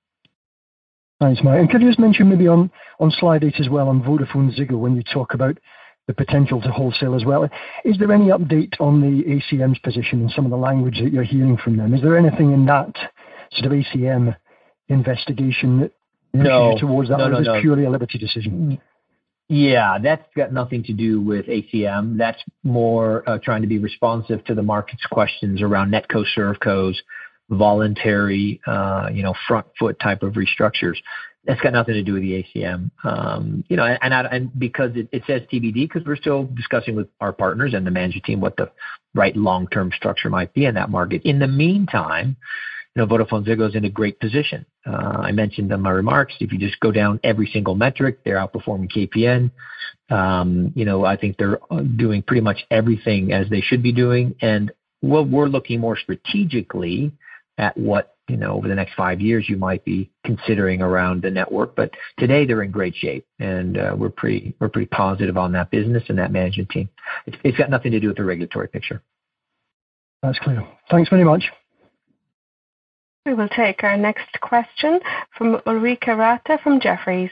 Thanks, Mike. And could you just mention maybe on, on slide eight as well on VodafoneZiggo, when you talk about the potential to wholesale as well, is there any update on the A C M's position and some of the language that you're hearing from them? Is there anything in that sort of A C M investigation that pushes no, you towards that, no, or no, is this no. purely a Liberty decision? Yeah, that's got nothing to do with A C M. That's more uh, trying to be responsive to the market's questions around netco, servcos, voluntary, uh, you know, front foot type of restructures. That's got nothing to do with the A C M. Um, you know, and, I, and because it, it says T B D, because we're still discussing with our partners and the management team what the right long-term structure might be in that market. In the meantime, you know, VodafoneZiggo is in a great position. Uh, I mentioned in my remarks, if you just go down every single metric, they're outperforming K P N. Um, you know, I think they're doing pretty much everything as they should be doing. And we're, we're looking more strategically at what, you know, over the next five years you might be considering around the network. But today they're in great shape, and uh, we're pretty we're pretty positive on that business and that management team. It's, it's got nothing to do with the regulatory picture. That's clear. Thanks very much. We will take our next question from Ulrika Rata from Jefferies.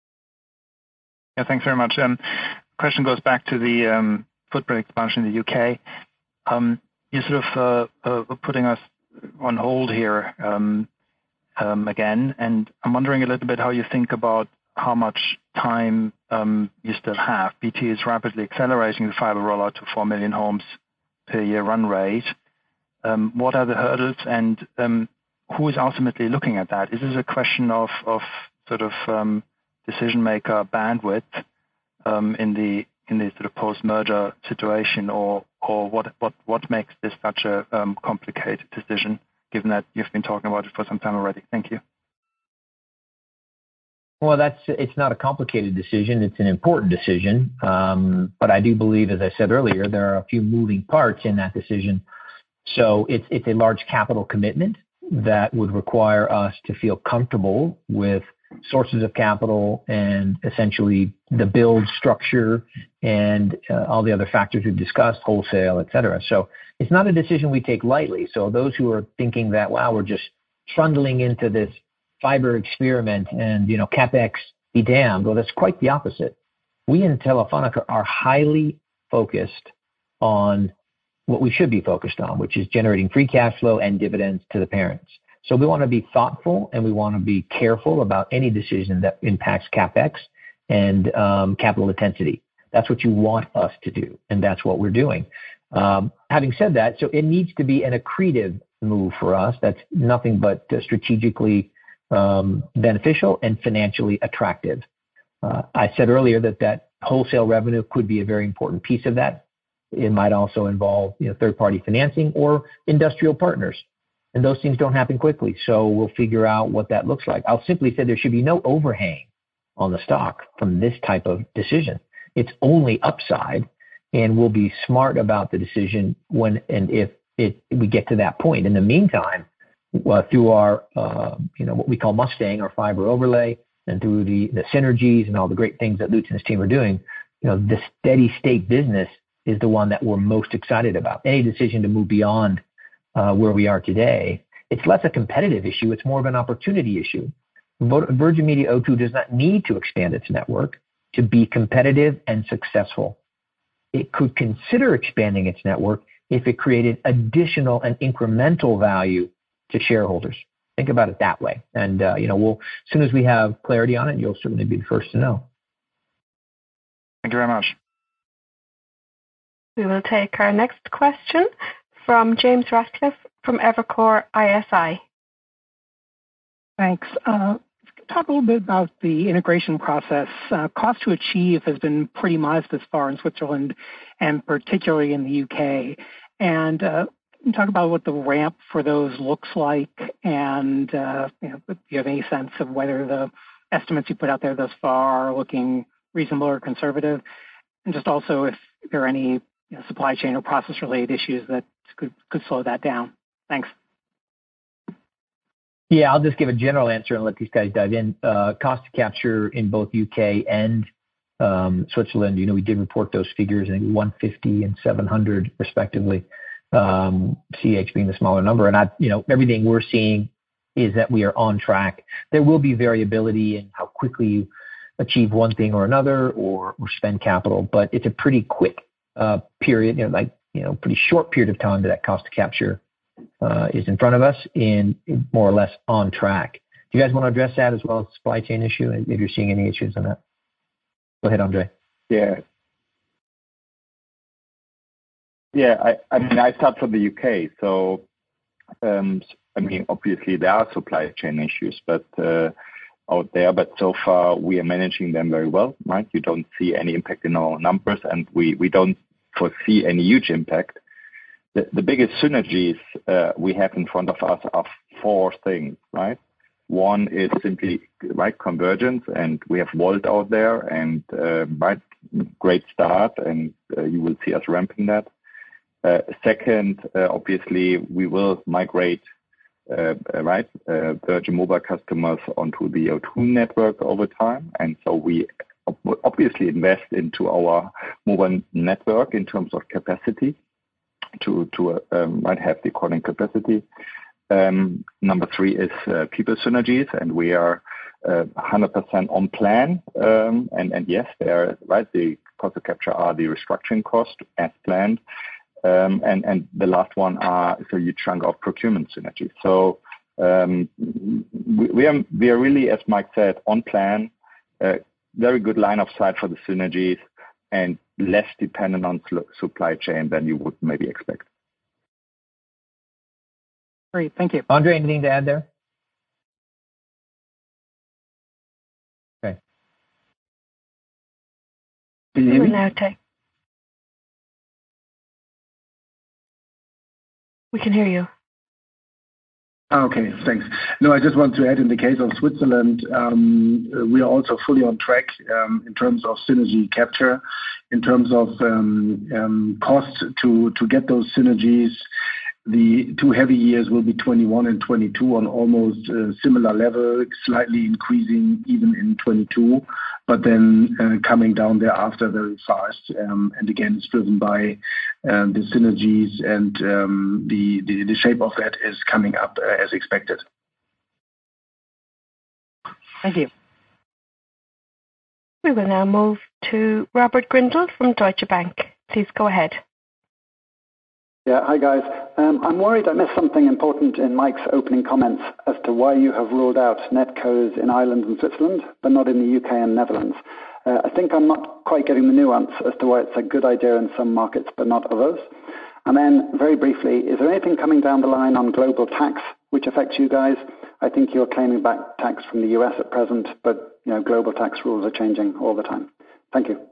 Yeah, thanks very much. Um, question goes back to the um, footprint expansion in the U K. Um, you're sort of uh, uh, putting us on hold here um, um, again, and I'm wondering a little bit how you think about how much time um, you still have. B T is rapidly accelerating the fiber rollout to four million homes per year run rate. Um, what are the hurdles, and um, who is ultimately looking at that? Is this a question of, of sort of um, decision maker bandwidth um, in the in the sort of post-merger situation, or or what what what makes this such a um, complicated decision, given that you've been talking about it for some time already? Thank you. Well, that's it's not a complicated decision. It's an important decision. Um, but I do believe, as I said earlier, there are a few moving parts in that decision. So it's it's a large capital commitment that would require us to feel comfortable with sources of capital and essentially the build structure and uh, all the other factors we've discussed, wholesale, et cetera. So it's not a decision we take lightly. So those who are thinking that, wow, we're just trundling into this fiber experiment and, you know, CapEx be damned, well, that's quite the opposite. We in Telefonica are highly focused on what we should be focused on, which is generating free cash flow and dividends to the parents. So we want to be thoughtful and we want to be careful about any decision that impacts CapEx and um, capital intensity. That's what you want us to do, and that's what we're doing. Um, having said that, so it needs to be an accretive move for us. That's nothing but uh, strategically um, beneficial and financially attractive. Uh, I said earlier that that wholesale revenue could be a very important piece of that. It might also involve, you know, third-party financing or industrial partners. And those things don't happen quickly. So we'll figure out what that looks like. I'll simply say there should be no overhang on the stock from this type of decision. It's only upside, and we'll be smart about the decision when and if it we get to that point. In the meantime, uh, through our, uh, you know, what we call Mustang, our fiber overlay, and through the, the synergies and all the great things that Lutz and his team are doing, you know, the steady state business is the one that we're most excited about. Any decision to move beyond uh, where we are today, it's less a competitive issue. It's more of an opportunity issue. Virgin Media O two does not need to expand its network to be competitive and successful. It could consider expanding its network if it created additional and incremental value to shareholders. Think about it that way. And, uh, you know, we'll, as soon as we have clarity on it, you'll certainly be the first to know. Thank you very much. We will take our next question from James Ratcliffe from Evercore I S I. Thanks. Uh, talk a little bit about the integration process. Uh, cost to achieve has been pretty modest this far in Switzerland and particularly in the U K. And uh, talk about what the ramp for those looks like, and uh, you know, if you have any sense of whether the estimates you put out there thus far are looking reasonable or conservative, and just also if there are any you know, supply chain or process-related issues that could could slow that down. Thanks. Yeah, I'll just give a general answer and let these guys dive in. Uh, cost to capture in both U K and um, Switzerland, you know, we did report those figures, I think one fifty and seven hundred respectively, um, C H being the smaller number. And I, you know, everything we're seeing is that we are on track. There will be variability in how quickly you achieve one thing or another or, or spend capital, but it's a pretty quick uh, period, you know, like, you know, pretty short period of time that that cost to capture uh, is in front of us and more or less on track. Do you guys want to address that as well as the supply chain issue, if you're seeing any issues on that? Go ahead, Andre. Yeah. Yeah, I, I mean, I start from the U K. So, um, I mean, obviously there are supply chain issues, but uh, out there, but so far we are managing them very well, right? You don't see any impact in our numbers, and we, we don't foresee any huge impact. The, the biggest synergies uh, we have in front of us are four things, right? One is simply, right, convergence, and we have Volt out there, and uh, right, great start, and uh, you will see us ramping that. Uh, second, uh, obviously, we will migrate, uh, right, uh, Virgin Mobile customers onto the O two network over time, and so we obviously invest into our mobile network in terms of capacity to to uh, um, might have the according capacity. Um, number three is uh, people synergies, and we are uh, one hundred percent on plan. Um, and, and yes, they are, right, the cost of capture are the restructuring cost as planned. Um, and, and the last one are is a huge chunk of procurement synergies. So um, we, we, are, we are really, as Mike said, on plan, uh, very good line of sight for the synergies, and less dependent on sl- supply chain than you would maybe expect. Great, thank you. Andre, anything to add there? Okay. Can you hear me? Now take. We can hear you. Okay, thanks. No, I just want to add, in the case of Switzerland, um, we are also fully on track um, in terms of synergy capture, in terms of um, um, cost to, to get those synergies. The two heavy years will be twenty-one and twenty-two on almost uh, similar level, slightly increasing even in twenty-two, but then uh, coming down thereafter very fast. Um, and again, it's driven by uh, the synergies, and um, the, the the shape of that is coming up uh, as expected. Thank you. We will now move to Robert Grindle from Deutsche Bank. Please go ahead. Yeah, hi guys. Um, I'm worried I missed something important in Mike's opening comments as to why you have ruled out netcos in Ireland and Switzerland, but not in the U K and Netherlands. Uh, I think I'm not quite getting the nuance as to why it's a good idea in some markets but not others. And then, very briefly, is there anything coming down the line on global tax which affects you guys? I think you're claiming back tax from the U S at present, but you know, global tax rules are changing all the time. Thank you.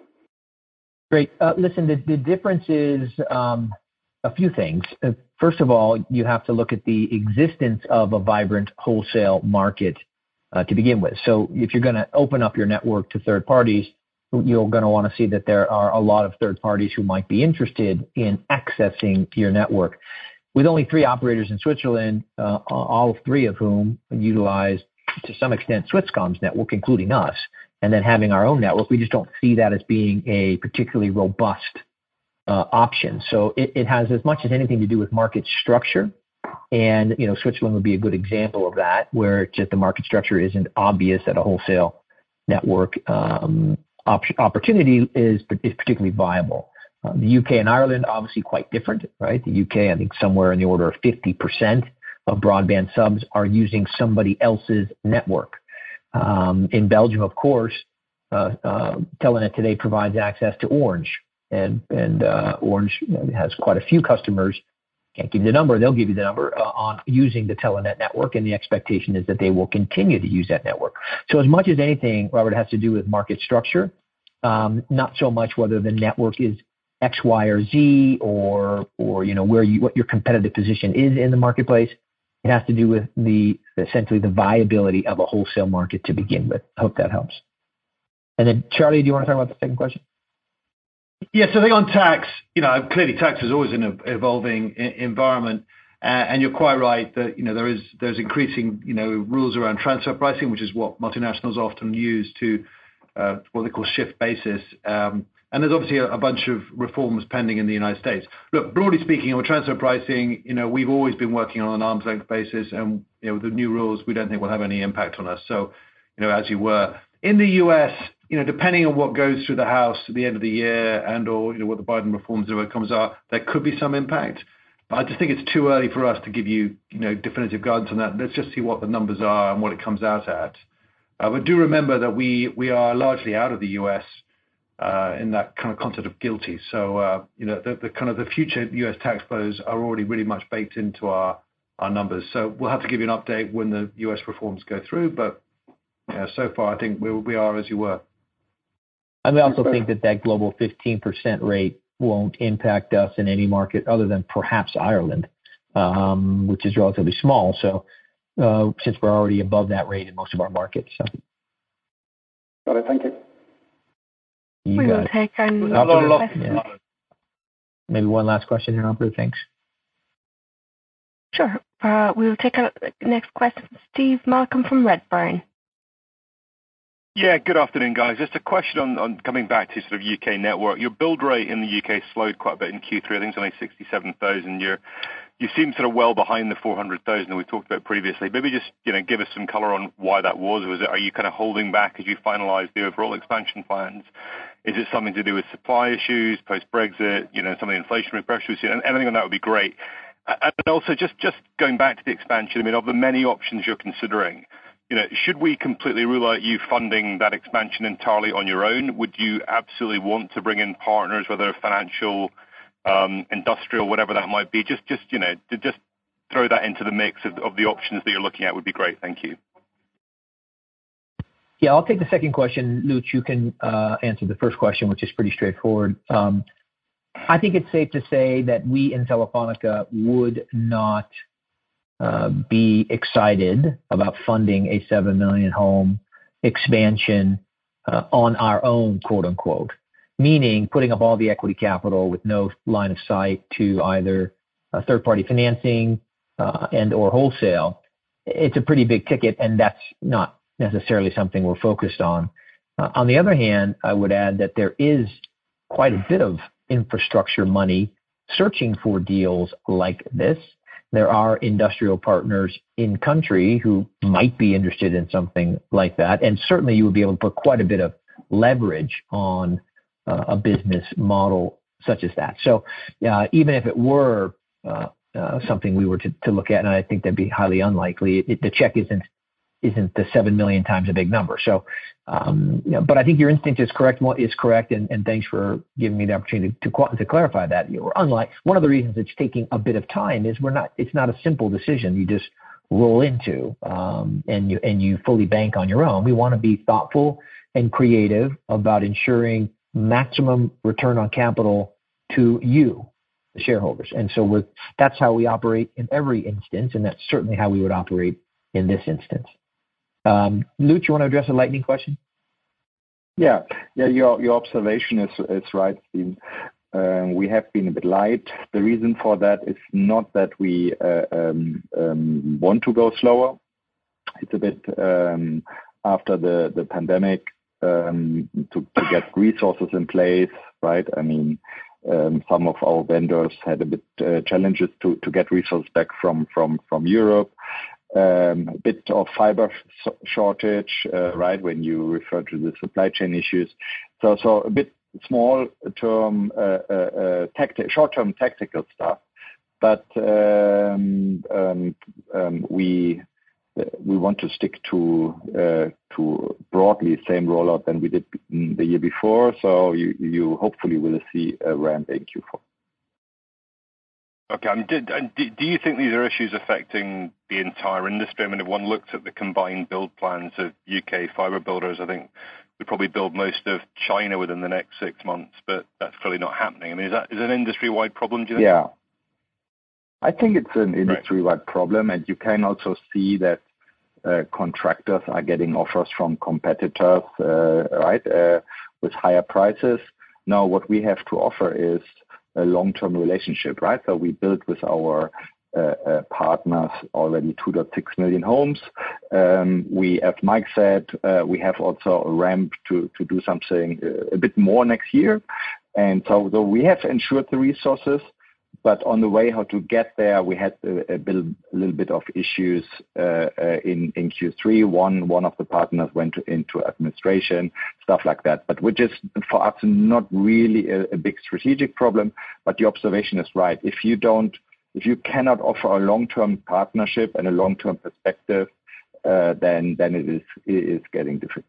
Great. Uh, listen, the, the difference is um, a few things. Uh, first of all, you have to look at the existence of a vibrant wholesale market uh, to begin with. So if you're going to open up your network to third parties, you're going to want to see that there are a lot of third parties who might be interested in accessing your network. With only three operators in Switzerland, uh, all three of whom utilize, to some extent, Swisscom's network, including us, and then having our own network, we just don't see that as being a particularly robust uh, option. So it, it has as much as anything to do with market structure. And, you know, Switzerland would be a good example of that, where just the market structure isn't obvious at a wholesale network. Um, op- opportunity is, is particularly viable. Uh, the U K and Ireland, obviously quite different, right? The U K, I think somewhere in the order of fifty percent of broadband subs are using somebody else's network. Um, in Belgium, of course, uh, uh, Telenet today provides access to Orange, and, and uh, Orange has quite a few customers. Can't give you the number, they'll give you the number uh, on using the Telenet network, and the expectation is that they will continue to use that network. So as much as anything, Robert, it has to do with market structure, um, not so much whether the network is X, Y, or Z, or or you know where you what your competitive position is in the marketplace. It has to do with the essentially the viability of a wholesale market to begin with. I hope that helps. And then, Charlie, do you want to talk about the second question? Yes, yeah, so I think on tax, you know, clearly tax is always an evolving environment, uh, and you're quite right that you know there is there's increasing you know rules around transfer pricing, which is what multinationals often use to uh, what they call shift basis. Um, And there's obviously a, a bunch of reforms pending in the United States. Look, broadly speaking, on transfer pricing, you know, we've always been working on an arm's length basis, and you know, the new rules we don't think will have any impact on us. So, you know, as you were in the U S, you know, depending on what goes through the House at the end of the year, and or you know what the Biden reforms and outcomes are, there could be some impact. But I just think it's too early for us to give you, you know, definitive guidance on that. Let's just see what the numbers are and what it comes out at. Uh, but do remember that we we are largely out of the U S. Uh, in that kind of concept of guilty. So, uh, you know, the, the kind of the future U S tax flows are already really much baked into our, our numbers. So we'll have to give you an update when the U S reforms go through. But yeah, so far, I think we, we are as you were. I mean, I also think that that global fifteen percent rate won't impact us in any market other than perhaps Ireland, um, which is relatively small. So uh, since we're already above that rate in most of our markets. So. Got it. Thank you. You we will it. take our yeah. Maybe one last question here, Operator. Thanks. Sure. Uh, we will take our next question from Steve Malcolm from Redburn. Yeah, good afternoon, guys. Just a question on, on coming back to sort of U K network. Your build rate in the U K slowed quite a bit in Q three. I think it's only sixty-seven thousand. You're You seem sort of well behind the four hundred thousand that we talked about previously. Maybe just, you know, give us some color on why that was. Was it, are you kind of holding back as you finalize the overall expansion plans? Is it something to do with supply issues, post-Brexit, you know, some of the inflationary pressures? You know, anything on that would be great. And also just, just going back to the expansion, I mean, of the many options you're considering, you know, should we completely rule out you funding that expansion entirely on your own? Would you absolutely want to bring in partners, whether financial, um, industrial, whatever that might be? Just, just you know, to just throw that into the mix of, of the options that you're looking at would be great. Thank you. Yeah, I'll take the second question. Lutz, you can uh, answer the first question, which is pretty straightforward. Um, I think it's safe to say that we in Telefonica would not uh, be excited about funding a seven million home expansion uh, on our own, quote unquote, meaning putting up all the equity capital with no line of sight to either uh, third-party financing uh, and or wholesale. It's a pretty big ticket, and that's not necessarily something we're focused on. Uh, on the other hand, I would add that there is quite a bit of infrastructure money searching for deals like this. There are industrial partners in country who might be interested in something like that, and certainly you would be able to put quite a bit of leverage on uh, a business model such as that. So uh, even if it were uh, uh, something we were to, to look at, and I think that'd be highly unlikely, it, the check isn't isn't the seven million times a big number. So, um, you know, but I think your instinct is correct. Is correct, and, and thanks for giving me the opportunity to to, to clarify that. You know, unlike one of the reasons it's taking a bit of time is we're not. It's not a simple decision you just roll into, um, and you and you fully bank on your own. We want to be thoughtful and creative about ensuring maximum return on capital to you, the shareholders. And so we're, that's how we operate in every instance, and that's certainly how we would operate in this instance. Um, Lutz, you want to address a lightning question? Yeah, yeah. Your your observation is is right, Steve. Uh, we have been a bit light. The reason for that is not that we uh, um, um, want to go slower. It's a bit um, after the the pandemic um, to to get resources in place, right? I mean, um, some of our vendors had a bit uh, challenges to to get resources back from from from Europe. Um, a bit of fiber shortage, uh, right, when you refer to the supply chain issues. So, so a bit small term, uh, uh, uh, tacti- short-term tactical stuff. But um, um, um, we uh, we want to stick to uh, to broadly same rollout than we did the year before. So you, you hopefully will see a ramp in Q four. Okay, and did, and do you think these are issues affecting the entire industry? I mean, if one looks at the combined build plans of U K fiber builders, I think we probably build most of China within the next six months, but that's clearly not happening. I mean, is that is it an industry-wide problem, do you think? Yeah. I think it's an industry-wide right. problem, and you can also see that uh, contractors are getting offers from competitors, uh, right, uh, with higher prices. Now, what we have to offer is a long-term relationship, right? So we built with our uh, uh, partners already two point six million homes. Um, we, as Mike said, uh, we have also a ramp to, to do something a bit more next year. And so, so we have ensured the resources, but on the way how to get there, we had a, a, bit, a little bit of issues uh, uh, in, in Q three. One one of the partners went to, into administration, stuff like that. But which is, for us, not really a, a big strategic problem. But the observation is right. If you don't, if you cannot offer a long-term partnership and a long-term perspective, uh, then then it is it is getting difficult.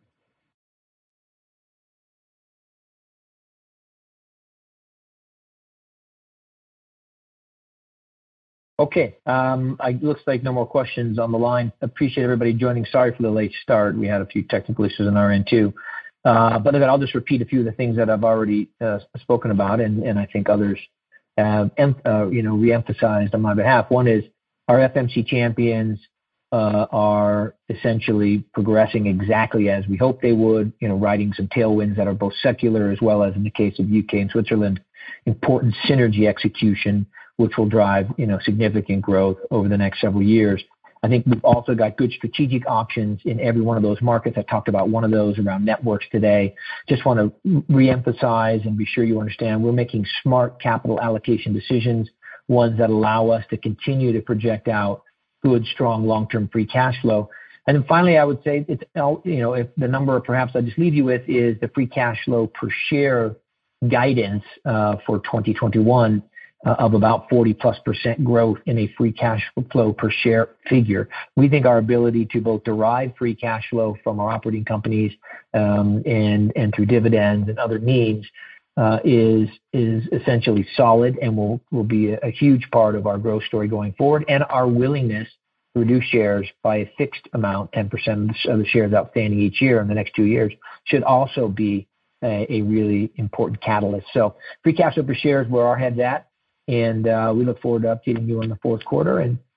Okay, um, it looks like no more questions on the line. Appreciate everybody joining. Sorry for the late start. We had a few technical issues on our end too. Uh, but again, I'll just repeat a few of the things that I've already uh, spoken about, and, and I think others have uh, you know, re-emphasized on my behalf. One is our F M C champions uh, are essentially progressing exactly as we hoped they would, you know, riding some tailwinds that are both secular as well as, in the case of U K and Switzerland, important synergy execution, which will drive, you know, significant growth over the next several years. I think we've also got good strategic options in every one of those markets. I talked about one of those around networks today. Just want to reemphasize and be sure you understand we're making smart capital allocation decisions, ones that allow us to continue to project out good, strong, long-term free cash flow. And then finally, I would say it's, you know, if the number perhaps I'll just leave you with is the free cash flow per share guidance uh, for twenty twenty-one. Uh, of about forty plus percent growth in a free cash flow per share figure. We think our ability to both derive free cash flow from our operating companies um, and and through dividends and other means uh, is is essentially solid and will will be a, a huge part of our growth story going forward. And our willingness to reduce shares by a fixed amount, ten percent of the shares outstanding each year in the next two years, should also be a, a really important catalyst. So free cash flow per share is where our head's at. And uh, we look forward to updating you on the fourth quarter and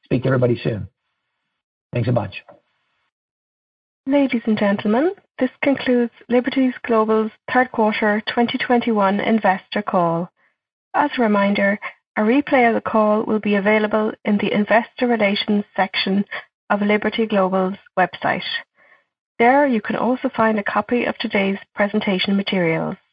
speak to everybody soon. Thanks a bunch. Ladies and gentlemen, this concludes Liberty Global's third quarter twenty twenty-one investor call. As a reminder, a replay of the call will be available in the Investor Relations section of Liberty Global's website. There you can also find a copy of today's presentation materials.